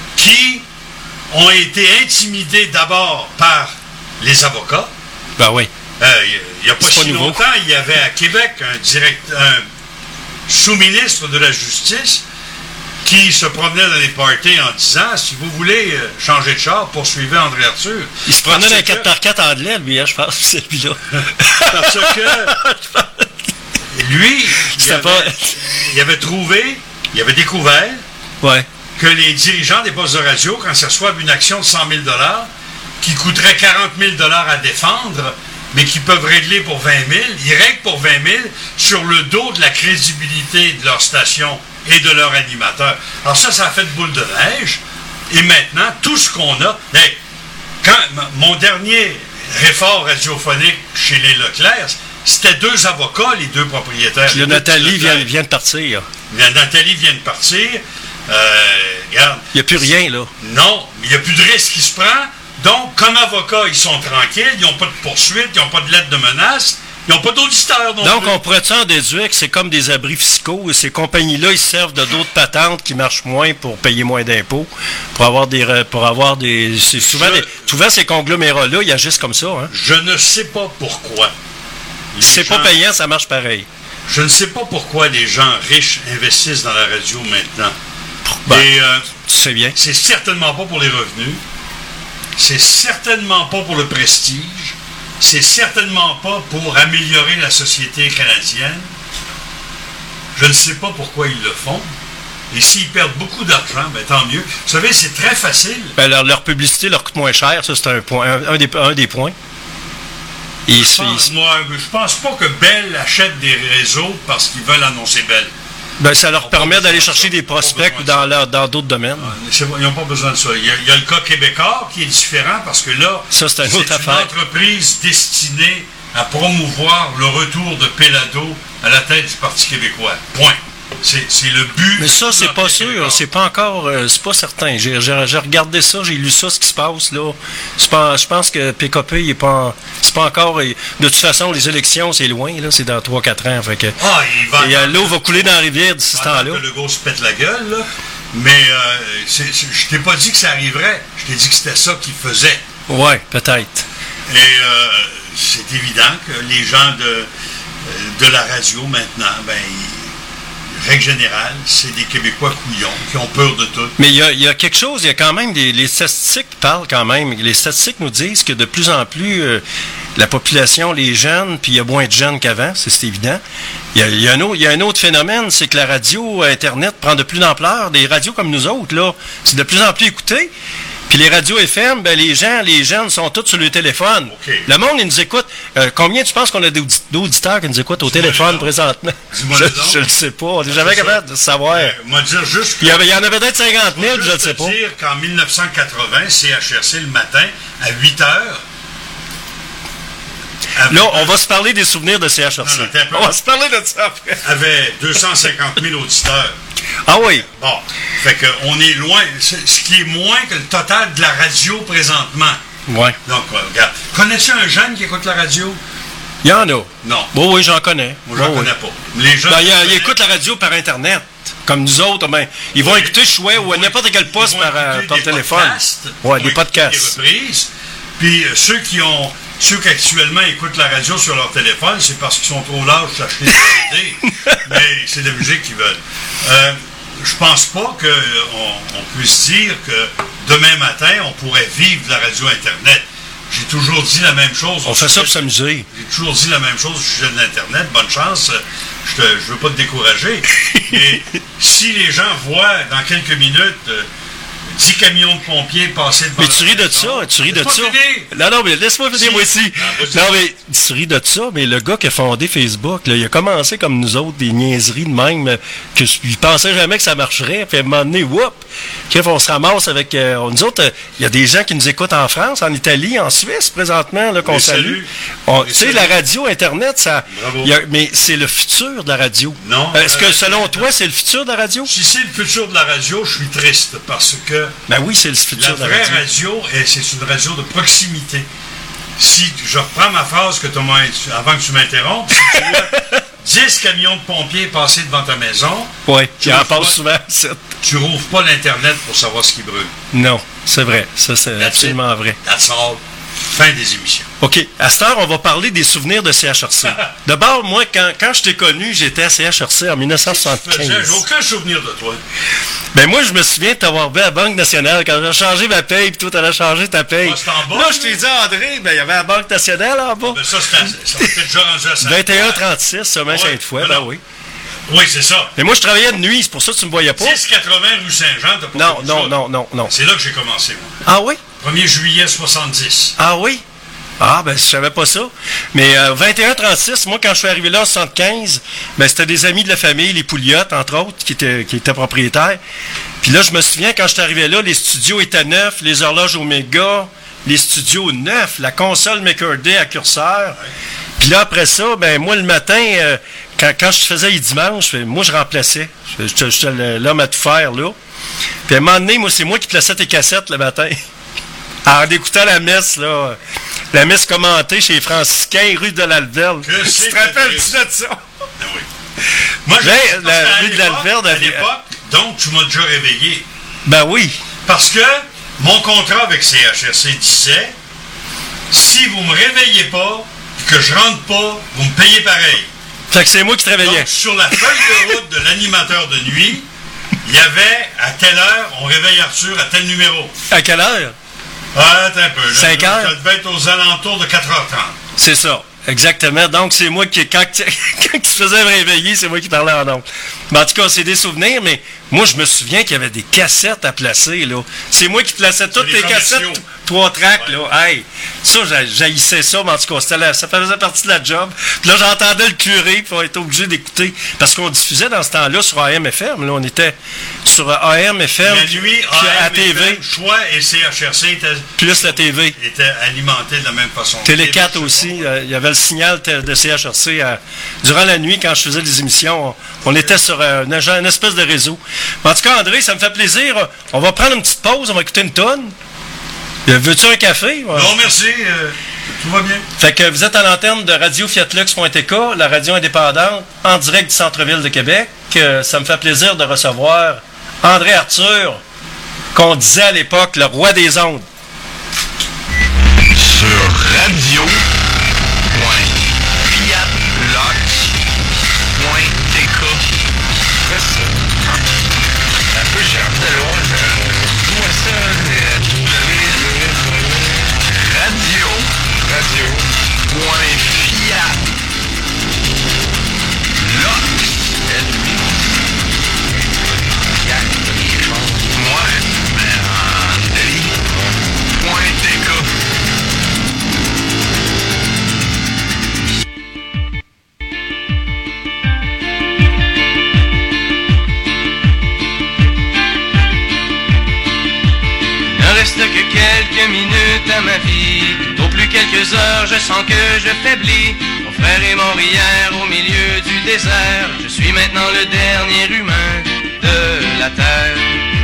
qui ont été intimidés d'abord par les avocats. Ben oui. Euh, il n'y a pas si pas longtemps, il y avait à Québec un, direct, un sous-ministre de la Justice qui se promenait dans les parties en disant, si vous voulez changer de char, poursuivez André Arthur. Il se promenait dans un quatre par quatre anglais, lui, hein, je pense, celui-là. Parce que lui, il avait, pas... il avait trouvé, il avait découvert ouais. que les dirigeants des postes de radio, quand ils reçoivent une action de cent mille dollars, qui coûterait quarante mille dollars à défendre, mais qu'ils peuvent régler pour vingt mille, ils règlent pour vingt mille sur le dos de la crédibilité de leur station et de leur animateur. Alors ça, ça a fait de boule de neige. Et maintenant, tout ce qu'on a... Hey, quand mon dernier réfort radiophonique chez les Leclerc, c'était deux avocats, les deux propriétaires. Puis là, Nathalie vient, vient de partir. Nathalie vient de partir. Euh, regarde. Il n'y a plus rien, là. Non, il n'y a plus de risque qui se prend. Donc, comme avocats, ils sont tranquilles, ils n'ont pas de poursuite, ils n'ont pas de lettre de menace, ils n'ont pas d'auditeurs non Donc, plus. on pourrait en déduire que c'est comme des abris fiscaux et ces compagnies-là, ils servent de d'autres patentes qui marchent moins pour payer moins d'impôts, pour avoir des... Pour avoir des c'est souvent, Je, des, souvent, ces conglomérats-là, ils agissent comme ça. Hein? Je ne sais pas pourquoi. Si c'est gens, pas payant, ça marche pareil. Je ne sais pas pourquoi les gens riches investissent dans la radio maintenant. Ben, et euh, tu sais bien. C'est certainement pas pour les revenus. C'est certainement pas pour le prestige. C'est certainement pas pour améliorer la société canadienne. Je ne sais pas pourquoi ils le font. Et s'ils perdent beaucoup d'argent, ben tant mieux. Vous savez, c'est très facile. Ben, leur, leur publicité leur coûte moins cher, ça c'est un point, un, un, des, un des points. Et je, pense, moi, je pense pas que Bell achète des réseaux parce qu'ils veulent annoncer Bell. Ben, ça leur permet d'aller chercher des prospects dans, leur, dans d'autres domaines. Ah, ils n'ont pas besoin de ça. Il y, a, il y a le cas québécois qui est différent parce que là, ça, c'est, une, c'est autre une affaire. entreprise destinée à promouvoir le retour de Péladeau à la tête du Parti québécois. Point. C'est, c'est le but. Mais ça, c'est pas sûr. C'est pas encore... Euh, c'est pas certain. J'ai, j'ai, j'ai regardé ça, j'ai lu ça, ce qui se passe, là. C'est pas, je pense que P K P, il est pas... C'est pas encore... De toute façon, les élections, c'est loin, là. C'est dans trois quatre ans. Fait que... Ah, il va... Et euh, l'eau va couler dans la rivière d'ici ce temps-là. Que Legault se pète la gueule, là. Mais euh, c'est, c'est, je t'ai pas dit que ça arriverait. Je t'ai dit que c'était ça qu'il faisait. Ouais, peut-être. Et euh, c'est évident que les gens de, de la radio, maintenant, ben... Ils, règle générale, c'est des Québécois couillons qui ont peur de tout. Mais il y a, il y a quelque chose, il y a quand même des... Les statistiques parlent quand même. Les statistiques nous disent que de plus en plus, euh, la population, les jeunes, puis il y a moins de jeunes qu'avant, c'est, c'est évident. Il y, a, il, y a un autre, il y a un autre phénomène, c'est que la radio Internet prend de plus d'ampleur. Des radios comme nous autres, là, c'est de plus en plus écouté. Puis les radios F M, ben les gens, les jeunes sont tous sur le téléphone. Okay. Le monde, il nous écoute. Euh, combien tu penses qu'on a d'auditeurs qui nous écoutent au Dis-moi téléphone présentement? Je ne le sais pas. On n'est jamais capable de savoir. Euh, moi, dire juste il, y avait, il y en avait peut-être cinquante mille, je ne sais pas. Je veux dire qu'en dix-neuf cent quatre-vingts, C H R C, le matin, à huit heures... Là, on va se parler des souvenirs de C H R C. Non, non, on va se parler de ça après. Avait deux cent cinquante mille auditeurs. Ah oui? Bon, fait qu'on est loin, ce qui est moins que le total de la radio présentement. Oui. Donc, regarde. Connais-tu un jeune qui écoute la radio? Il y en a. Non. Bon, oui, j'en connais. Moi, j'en bon, connais oui. pas. Les jeunes. Ben, ils, ils écoutent la radio par Internet. Comme nous autres, ben, ils vont oui. écouter Chouet ou à n'importe quel poste par, par téléphone. Oui, des podcasts. Des reprises. Puis euh, ceux qui ont. Ceux qui actuellement écoutent la radio sur leur téléphone, c'est parce qu'ils sont trop lâches d'acheter des C D. Mais c'est de la musique qu'ils veulent. Euh, je pense pas qu'on on puisse dire que demain matin, on pourrait vivre de la radio Internet. J'ai toujours dit la même chose. On fait ça pour s'amuser. J'ai toujours dit la même chose au sujet de l'Internet. Bonne chance. Je ne veux pas te décourager. Mais si les gens voient dans quelques minutes... Euh, dix camions de pompiers passer devant. Mais tu ris de ça, tu ris de ça. Non, non, mais laisse-moi finir, si. moi aussi. Non, non, mais tu ris de ça, mais le gars qui a fondé Facebook, là, il a commencé comme nous autres, des niaiseries de même, que il pensait jamais que ça marcherait. Puis à un moment donné, whoop, on se ramasse avec. Euh, nous autres, il euh, y a des gens qui nous écoutent en France, en Italie, en Suisse, présentement, là, qu'on salue. Tu sais, la radio, Internet, ça. Y a, mais c'est le futur de la radio. Non. Est-ce que selon toi, c'est le futur de la radio? Si c'est le futur de la radio, je suis triste parce que. Ben oui, c'est le futur de la radio. La vraie radio, c'est une radio de proximité. Si je reprends ma phrase que tu m'as, avant que tu m'interrompes, si tu vois dix camions de pompiers passer devant ta maison, oui, tu en parles souvent. Tu rouvres pas l'Internet pour savoir ce qui brûle. Non, c'est vrai. Ça, c'est That's absolument it. vrai. That's all. Fin des émissions. OK. À cette heure, on va parler des souvenirs de C H R C. D'abord, moi, quand, quand je t'ai connu, j'étais à C H R C en dix-neuf cent soixante-quinze. J'ai aucun souvenir de toi. Ben moi, je me souviens de t'avoir vu à la Banque nationale quand j'ai changé ma paye, puis toi, t'allais changer ta paye. Ah, en bas, là, je t'ai dit, André, ben il y avait la Banque nationale en bas. Ben ça, c'était déjà rendu à ça. vingt et un trente-six, seulement ouais, cette fois, ben, ben oui. Oui, c'est ça. Mais moi, je travaillais de nuit, c'est pour ça que tu me voyais pas. dix quatre-vingts rue Saint-Jean, t'as pas Non, non, non, non, non. C'est là que j'ai commencé, moi. Ah oui? premier juillet soixante-dix. Ah oui? Ah, ben, je savais pas ça. Mais euh, vingt et un trente-six, moi, quand je suis arrivé là en soixante-quinze, ben, c'était des amis de la famille, les Pouliottes, entre autres, qui étaient, qui étaient propriétaires. Puis là, je me souviens, quand je suis arrivé là, les studios étaient neufs, les horloges Omega, les studios neufs, la console McCurdy à curseur. Puis là, après ça, ben, moi, le matin, euh, quand, quand je faisais les dimanches, moi, je remplaçais. J'étais l'homme à tout faire, là. Puis à un moment donné, moi, c'est moi qui plaçais tes cassettes le matin. En écoutant la messe, là, la messe commentée chez les Franciscains, rue de l'Alverne. Que Tu c'est te rappelles-tu triste. de ça? Ah oui. Moi, je Ben, pense la qu'à rue de l'époque- l'Alverne à avait- l'époque, donc, tu m'as déjà réveillé. Ben oui. Parce que mon contrat avec C H R C disait, si vous me réveillez pas, que je rentre pas, vous me payez pareil. Fait que c'est moi qui te réveillais. Donc, sur la feuille de route de l'animateur de nuit, il y avait, à telle heure, on réveille Arthur à tel numéro. À quelle heure? Ah, attends un peu. Là, Cinq là, heures? Ça devait être aux alentours de quatre heures trente. C'est ça. Exactement. Donc, c'est moi qui, quand, quand tu faisais me réveiller, c'est moi qui parlais en ondes. Mais en tout cas, c'est des souvenirs, mais moi, je me souviens qu'il y avait des cassettes à placer, là. C'est moi qui plaçais toutes les les cassettes, commerciaux. trois tracks, Ouais. là. Hey, ça, j'a- j'haïssais ça, mais en tout cas, c'était la- ça faisait partie de la job. Puis là, j'entendais le curé, puis on était obligé d'écouter. Parce qu'on diffusait dans ce temps-là sur A M F M, là. On était sur A M F M, La puis nuit, puis à A M, T V, F M, Choix et C H R C étaient, plus la T V. étaient alimentés de la même façon. Télé quatre je sais aussi, pas. euh, il y avait le signal t- de C H R C. à- durant la nuit, quand je faisais des émissions, on, on était sur euh, une, une espèce de réseau. Mais en tout cas, André, ça me fait plaisir. On va prendre une petite pause, on va écouter une tonne. Euh, Veux-tu un café? Ouais. Non, merci. euh, tout va bien. Fait que vous êtes à l'antenne de radio fiat lux point t k, la radio indépendante, en direct du centre-ville de Québec. Euh, ça me fait plaisir de recevoir André Arthur, qu'on disait à l'époque le roi des ondes. Sur radio point fiat lux point t k. Fais ça. Un peu cher de loin. Dis-moi ça. euh, Radio. Radio. Point fiat. Lux. Moi, mais en délire. Point t k. Ne reste que quelques minutes à ma vie. Au plus quelques heures, je sens que je faiblis. Mon frère est mort hier au milieu du désert. Je suis maintenant le dernier humain de la terre.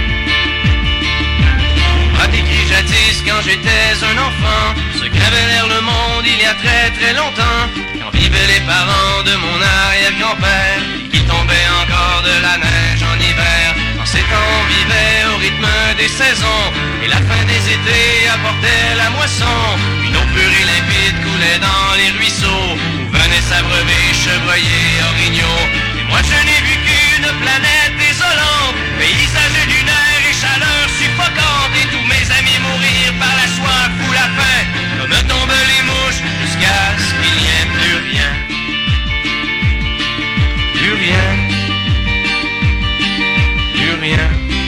A décrit jadis quand j'étais un enfant ce qu'avait l'air le monde il y a très très longtemps, quand vivaient les parents de mon arrière-grand-père et qu'il tombait encore de la neige en hiver. En ces temps on vivait au rythme des saisons et la fin des étés apportait la moisson. Une eau pure et limpide coulait dans les ruisseaux où venaient s'abreuver chevreuils, orignaux. Et moi je n'ai vu qu'une planète désolante, paysage lunaire et chaleur suffocante, et tous mes amis mourir par la soif ou la faim, comme tombent les mouches jusqu'à ce qu'il n'y ait plus rien. Plus rien. Plus rien.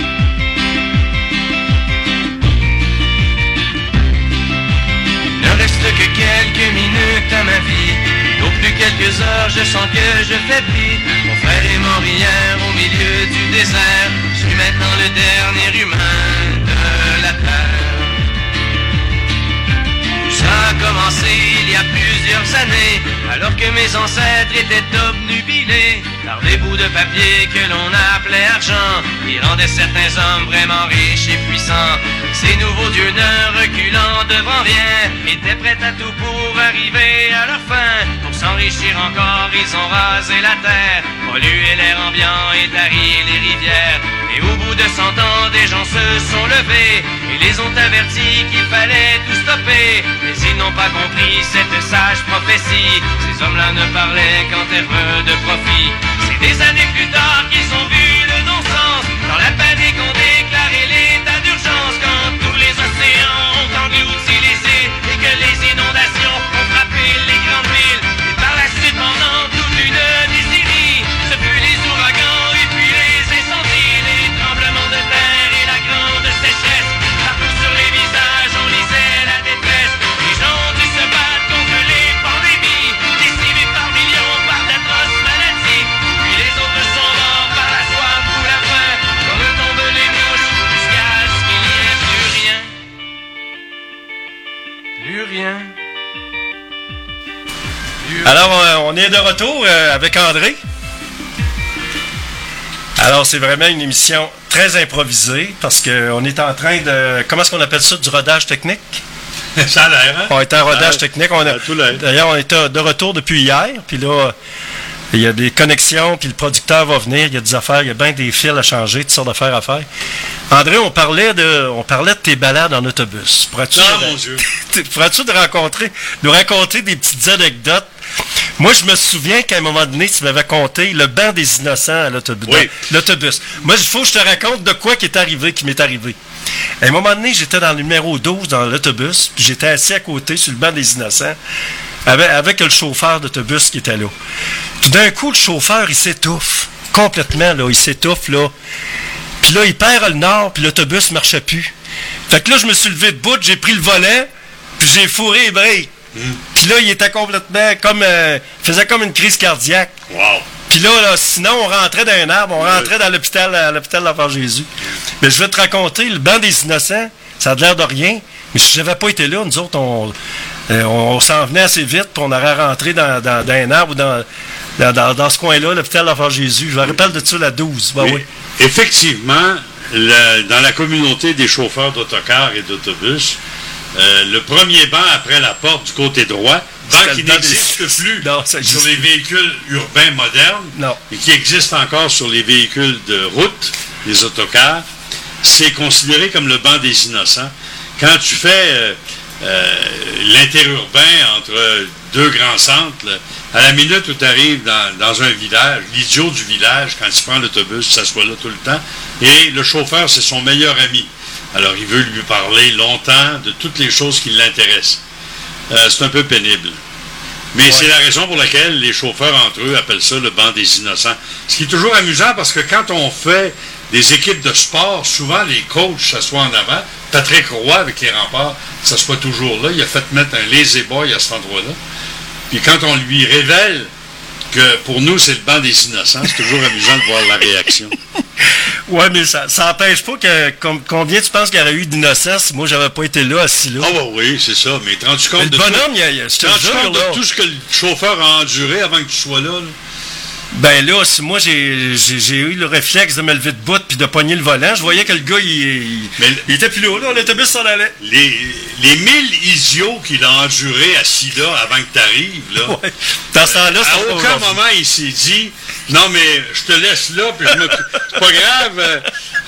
Il ne reste que quelques minutes à ma vie. Au plus quelques heures, je sens que je faiblis. Mon frère est mort hier au milieu du désert. Je suis maintenant le dernier humain de la terre. Ça a commencé il y a plusieurs années, alors que mes ancêtres étaient obnubilés par des bouts de papier que l'on appelait argent, qui rendaient certains hommes vraiment riches et puissants. Ces nouveaux dieux ne reculant devant rien, étaient prêts à tout pour arriver à leur fin. Pour s'enrichir encore, ils ont rasé la terre, pollué l'air ambiant et tari les rivières. Et au bout de cent ans, des gens se sont levés et les ont avertis qu'il fallait tout stopper. Mais ils n'ont pas compris cette sage prophétie. Ces hommes-là ne parlaient qu'en termes de profit. C'est des années plus tard qu'ils ont vu le non-sens. Dans la panique, on déclarait l'état d'urgence, quand tous les océans ont englouti les îles et que les inondations ont frappé les grandes villes. Et par la suite, pendant toute une décennie, ce fut les ouragans et puis les incendies, les tremblements de terre et la grande sécheresse. Partout sur les visages, on lisait la détresse. Les gens ont dû se battre Alors, euh, on est de retour euh, avec André. Alors, c'est vraiment une émission très improvisée parce qu'on est en train de... Comment est-ce qu'on appelle ça? Du rodage technique? Ça a l'air, hein? On est en rodage ah, technique. On a, d'ailleurs, on est de retour depuis hier. Puis là, il y a des connexions, puis le producteur va venir. Il y a des affaires, il y a bien des fils à changer, toutes sortes d'affaires à faire. André, on parlait de, on parlait de tes balades en autobus. Pourrais-tu, ah, mon Dieu! Pourrais-tu de rencontrer, nous raconter des petites anecdotes? Moi, je me souviens qu'à un moment donné, tu m'avais conté le banc des innocents à l'autobus. Oui. L'autobus. Moi, il faut que je te raconte de quoi qui est arrivé, qui m'est arrivé. À un moment donné, j'étais dans le numéro douze dans l'autobus, puis j'étais assis à côté sur le banc des innocents avec, avec le chauffeur d'autobus qui était là. Tout d'un coup, le chauffeur, il s'étouffe. Complètement, là. Il s'étouffe, là. Puis là, il perd le nord, puis l'autobus ne marchait plus. Fait que là, je me suis levé de bout, j'ai pris le volant, puis j'ai fourré les breaks. Mm. Puis là, il était complètement comme... Euh, il faisait comme une crise cardiaque. Wow! Puis là, là, sinon, on rentrait dans un arbre, on rentrait dans l'hôpital, à l'hôpital de l'Enfant Jésus. Mais je vais te raconter, le banc des innocents, ça a l'air de rien, mais si je n'avais pas été là, nous autres, on, euh, on, on s'en venait assez vite, puis on aurait rentré dans, dans, dans un arbre ou dans, dans, dans, dans ce coin-là, l'hôpital de l'Enfant Jésus. Je me rappelle de ça, la douze. Ben, oui. Effectivement, le, dans la communauté des chauffeurs d'autocars et d'autobus, Euh, le premier banc après la porte du côté droit, banc qui n'existe des... plus non, sur les véhicules urbains modernes non. et qui existe encore sur les véhicules de route, les autocars, c'est considéré comme le banc des innocents. Quand tu fais euh, euh, l'interurbain entre deux grands centres, là, à la minute où tu arrives dans, dans un village, l'idiot du village, quand il prend l'autobus, il s'assoit là tout le temps, et le chauffeur, c'est son meilleur ami. Alors, il veut lui parler longtemps de toutes les choses qui l'intéressent. Euh, c'est un peu pénible. Mais ouais. C'est la raison pour laquelle les chauffeurs entre eux appellent ça le banc des innocents. Ce qui est toujours amusant parce que quand on fait des équipes de sport, souvent les coachs s'assoient en avant. Patrick Roy avec les Remparts s'assoit toujours là. Il a fait mettre un lazy boy à cet endroit-là. Puis quand on lui révèle que pour nous, c'est le banc des innocents, c'est toujours amusant de voir la réaction. Oui, mais ça n'empêche pas que com, combien tu penses qu'il y aurait eu d'innocents si moi, j'avais pas été là, assis là? Ah oh, oui, c'est ça. Mais te rends-tu compte mais de, le bonhomme, tout, il y a, il y a, te rends-tu compte de tout ce que le chauffeur a enduré avant que tu sois là? là? Ben là, si moi, j'ai, j'ai, j'ai eu le réflexe de me lever de bout puis de pogner le volant, je voyais que le gars, il, il, mais il était plus là, là, l'autobus s'en allait. Les, les mille idiots qu'il a endurés assis là avant que tu arrives, là. Ouais. Dans ce temps-là, à aucun moment, il s'est dit, non, mais je te laisse là, puis je me... c'est pas grave. Euh...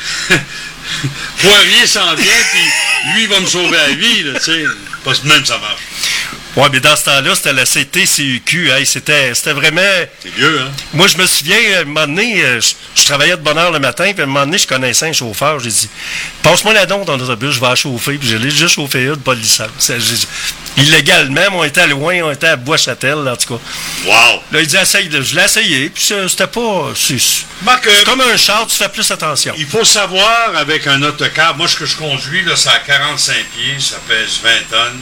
Poirier s'en vient, puis lui, il va me sauver la vie, là, tu sais. Pas de même, ça marche. Oui, mais dans ce temps-là, c'était la C T C U Q. Hey, c'était, c'était vraiment... C'est vieux, hein? Moi, je me souviens, à un moment donné, je, je travaillais de bonne heure le matin, puis à un moment donné, je connaissais un chauffeur. J'ai dit, passe-moi la don dans l'autobus, je vais la chauffer. Puis je l'ai juste chauffé une, pas de licence. Illégalement, on était loin, on était à Bois-Châtel, en tout cas. Wow! Là, il dit, essaye de... Je l'ai essayé, puis c'était pas... C'est, Marc, c'est comme un char, tu fais plus attention. Il faut savoir, avec un autocar, moi, ce que je conduis, là, c'est à quarante-cinq pieds, ça pèse vingt tonnes.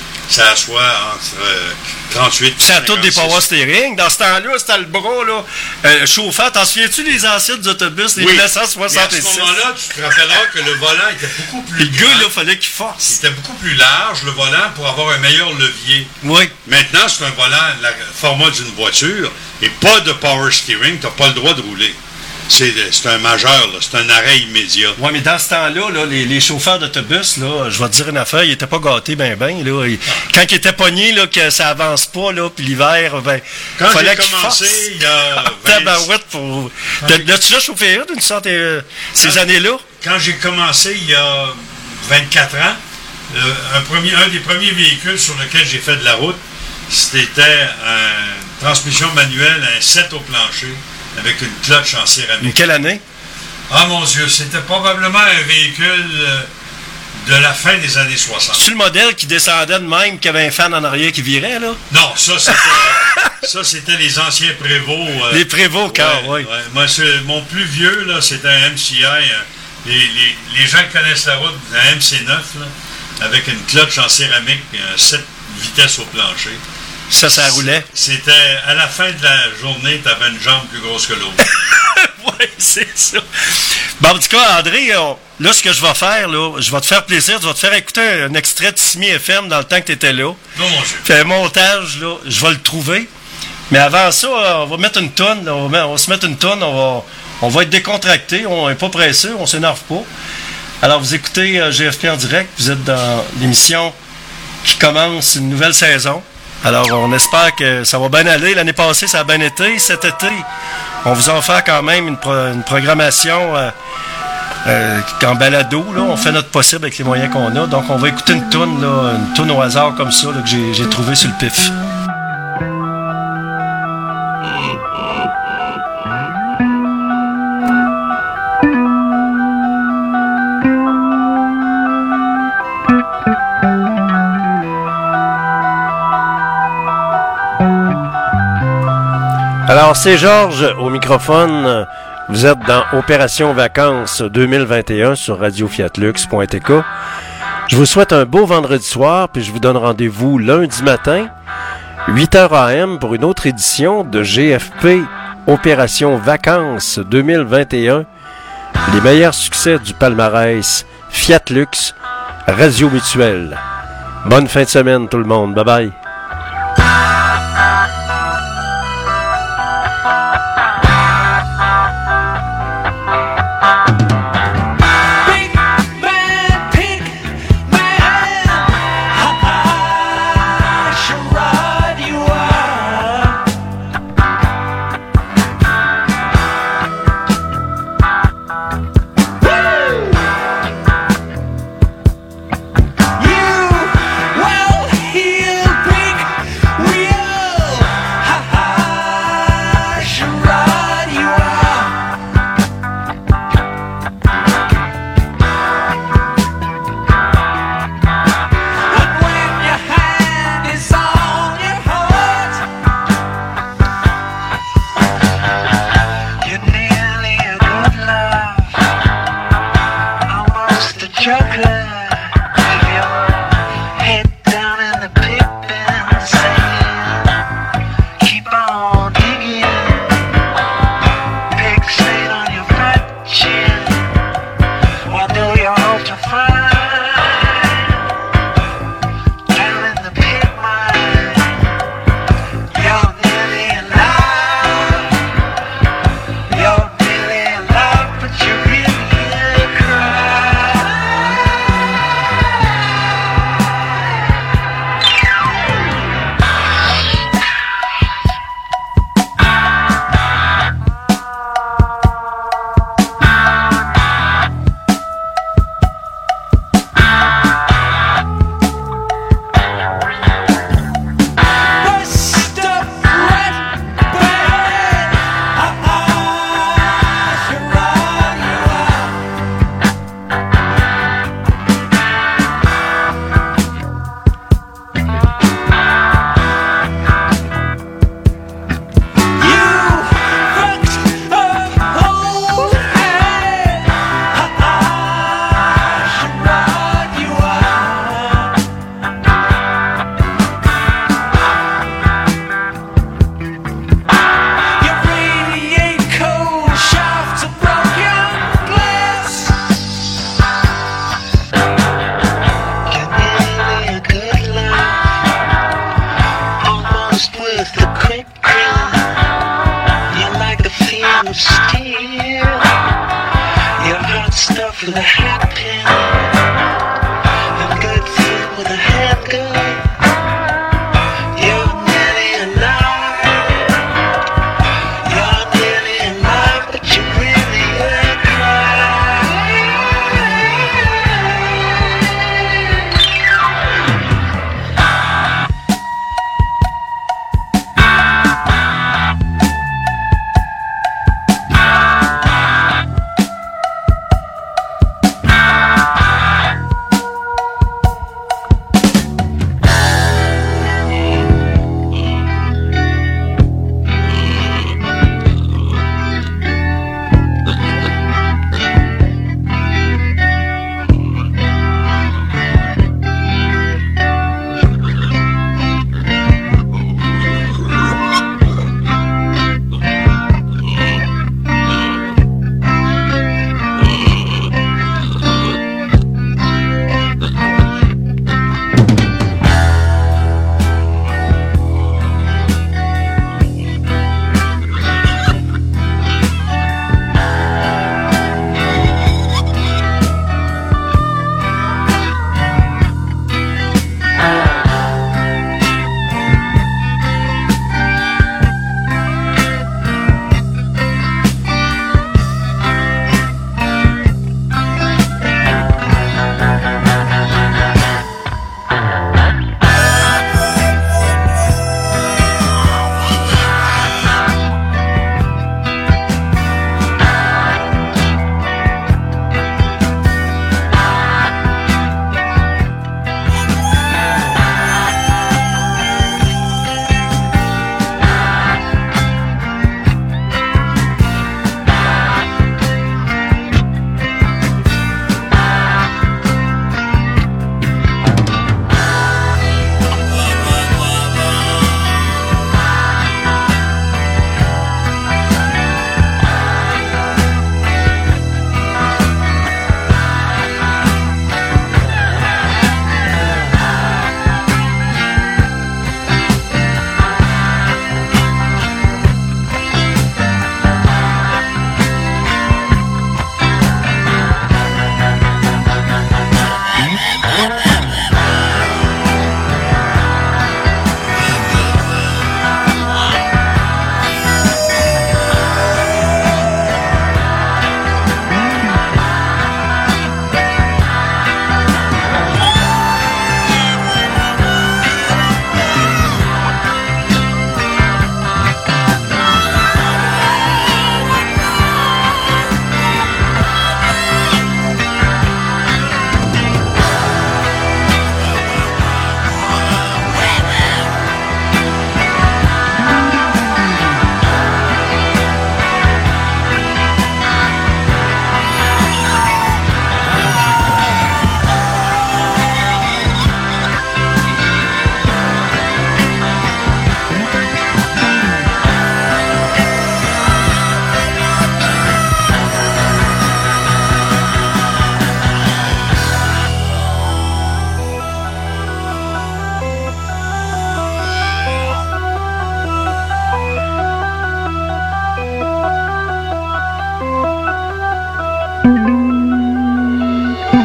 Ça assoit entre euh, trente-huit et ça a tous des power steering. Dans ce temps-là, c'était le bras, là. Euh, chauffeur, t'en souviens-tu des anciens autobus, les oui. mille neuf cent soixante-six? Mais à ce moment-là, tu te rappelleras que le volant était beaucoup plus le gars, là, il fallait qu'il force. Il était beaucoup plus large, le volant, pour avoir un meilleur levier. Oui. Maintenant, c'est un volant, le format d'une voiture, et pas de power steering, t'as pas le droit de rouler. C'est, c'est un majeur, là. C'est un arrêt immédiat. Oui, mais dans ce temps-là, là, les, les chauffeurs d'autobus, là, je vais te dire une affaire, ils n'étaient pas gâtés ben ben. Là. Ils, quand ils étaient pognés, là, que ça avance pas, là, puis l'hiver, ben, quand fallait j'ai commencé, fassent. Il y a Tabarouette pour... L'as-tu déjà chauffé une d'une sorte euh, ces quand, années-là? Quand j'ai commencé, il y a vingt-quatre ans, euh, un, premier, un des premiers véhicules sur lequel j'ai fait de la route, c'était une transmission manuelle, un sept au plancher, avec une cloche en céramique. Une quelle année? Ah mon Dieu, c'était probablement un véhicule euh, de la fin des années soixante. C'est-tu le modèle qui descendait de même, qui avait un fan en arrière qui virait, là? Non, ça c'était ça c'était les anciens Prévost. Euh, les Prévost, car, ouais, oui. Ouais. Moi, c'est, mon plus vieux, là, c'était un M C I. Un, les, les, les gens qui connaissent la route, un M C neuf, là, avec une cloche en céramique et un sept vitesses au plancher. Ça, ça roulait. C'était, à la fin de la journée, tu avais une jambe plus grosse que l'autre. Oui, c'est ça. Bon, en tout cas, André, on, là, ce que je vais faire, là, je vais te faire plaisir, je vais te faire écouter un, un extrait de Simi F M dans le temps que tu étais là. Non, mon Dieu. Fais un montage, là, je vais le trouver. Mais avant ça, on va mettre une tonne, on va, on va se mettre une tonne, on va, on va être décontracté, on n'est pas pressé, on s'énerve pas. Alors, vous écoutez euh, G F P en direct, vous êtes dans l'émission qui commence une nouvelle saison. Alors, on espère que ça va bien aller. L'année passée, ça a bien été. Cet été, on vous en fait quand même une, pro- une programmation euh, euh, en balado. Là. On fait notre possible avec les moyens qu'on a. Donc, on va écouter une toune, là, une toune au hasard comme ça là, que j'ai, j'ai trouvé sur le pif. Alors, c'est Georges au microphone. Vous êtes dans Opération Vacances deux mille vingt et un sur radio fiat lux point t k. Je vous souhaite un beau vendredi soir, puis je vous donne rendez-vous lundi matin, huit heures A M, pour une autre édition de G F P Opération Vacances deux mille vingt et un. Les meilleurs succès du palmarès Fiat Lux, Radio Mutuelle. Bonne fin de semaine tout le monde. Bye bye.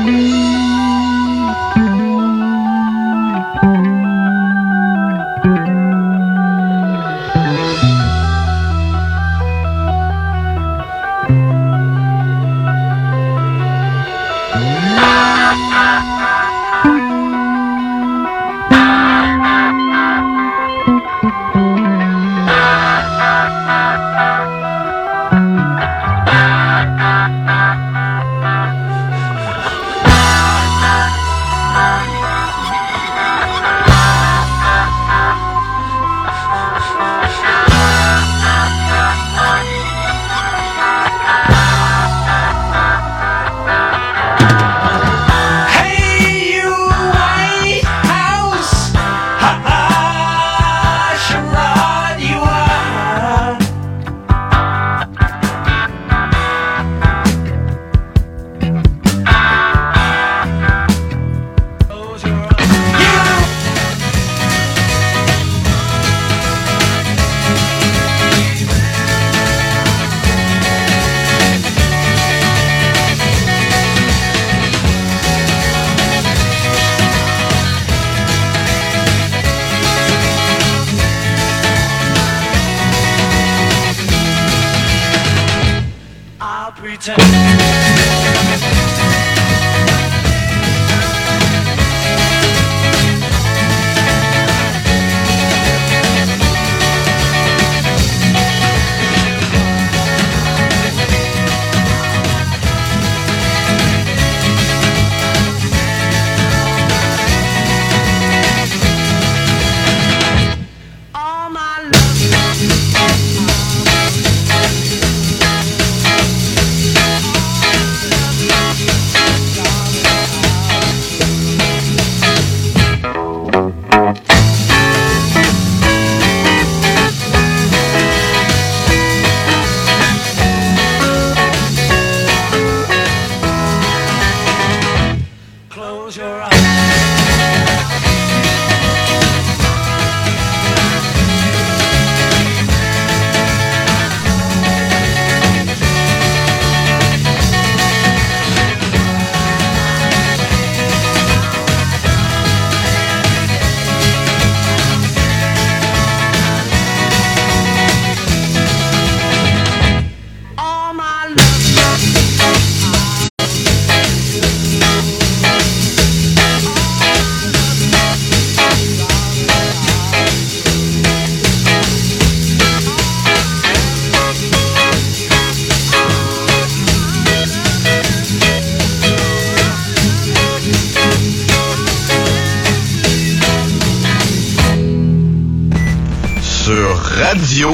radio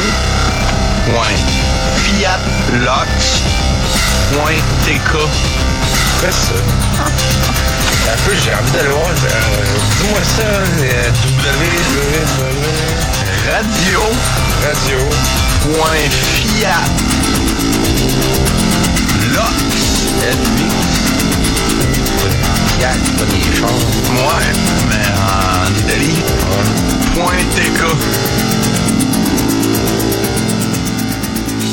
point fiat lux point t k. Qu'est-ce que c'est? Un peu, j'ai envie d'aller voir. Euh, Dis-moi ça, euh, W. Radio. Radio. Point fiat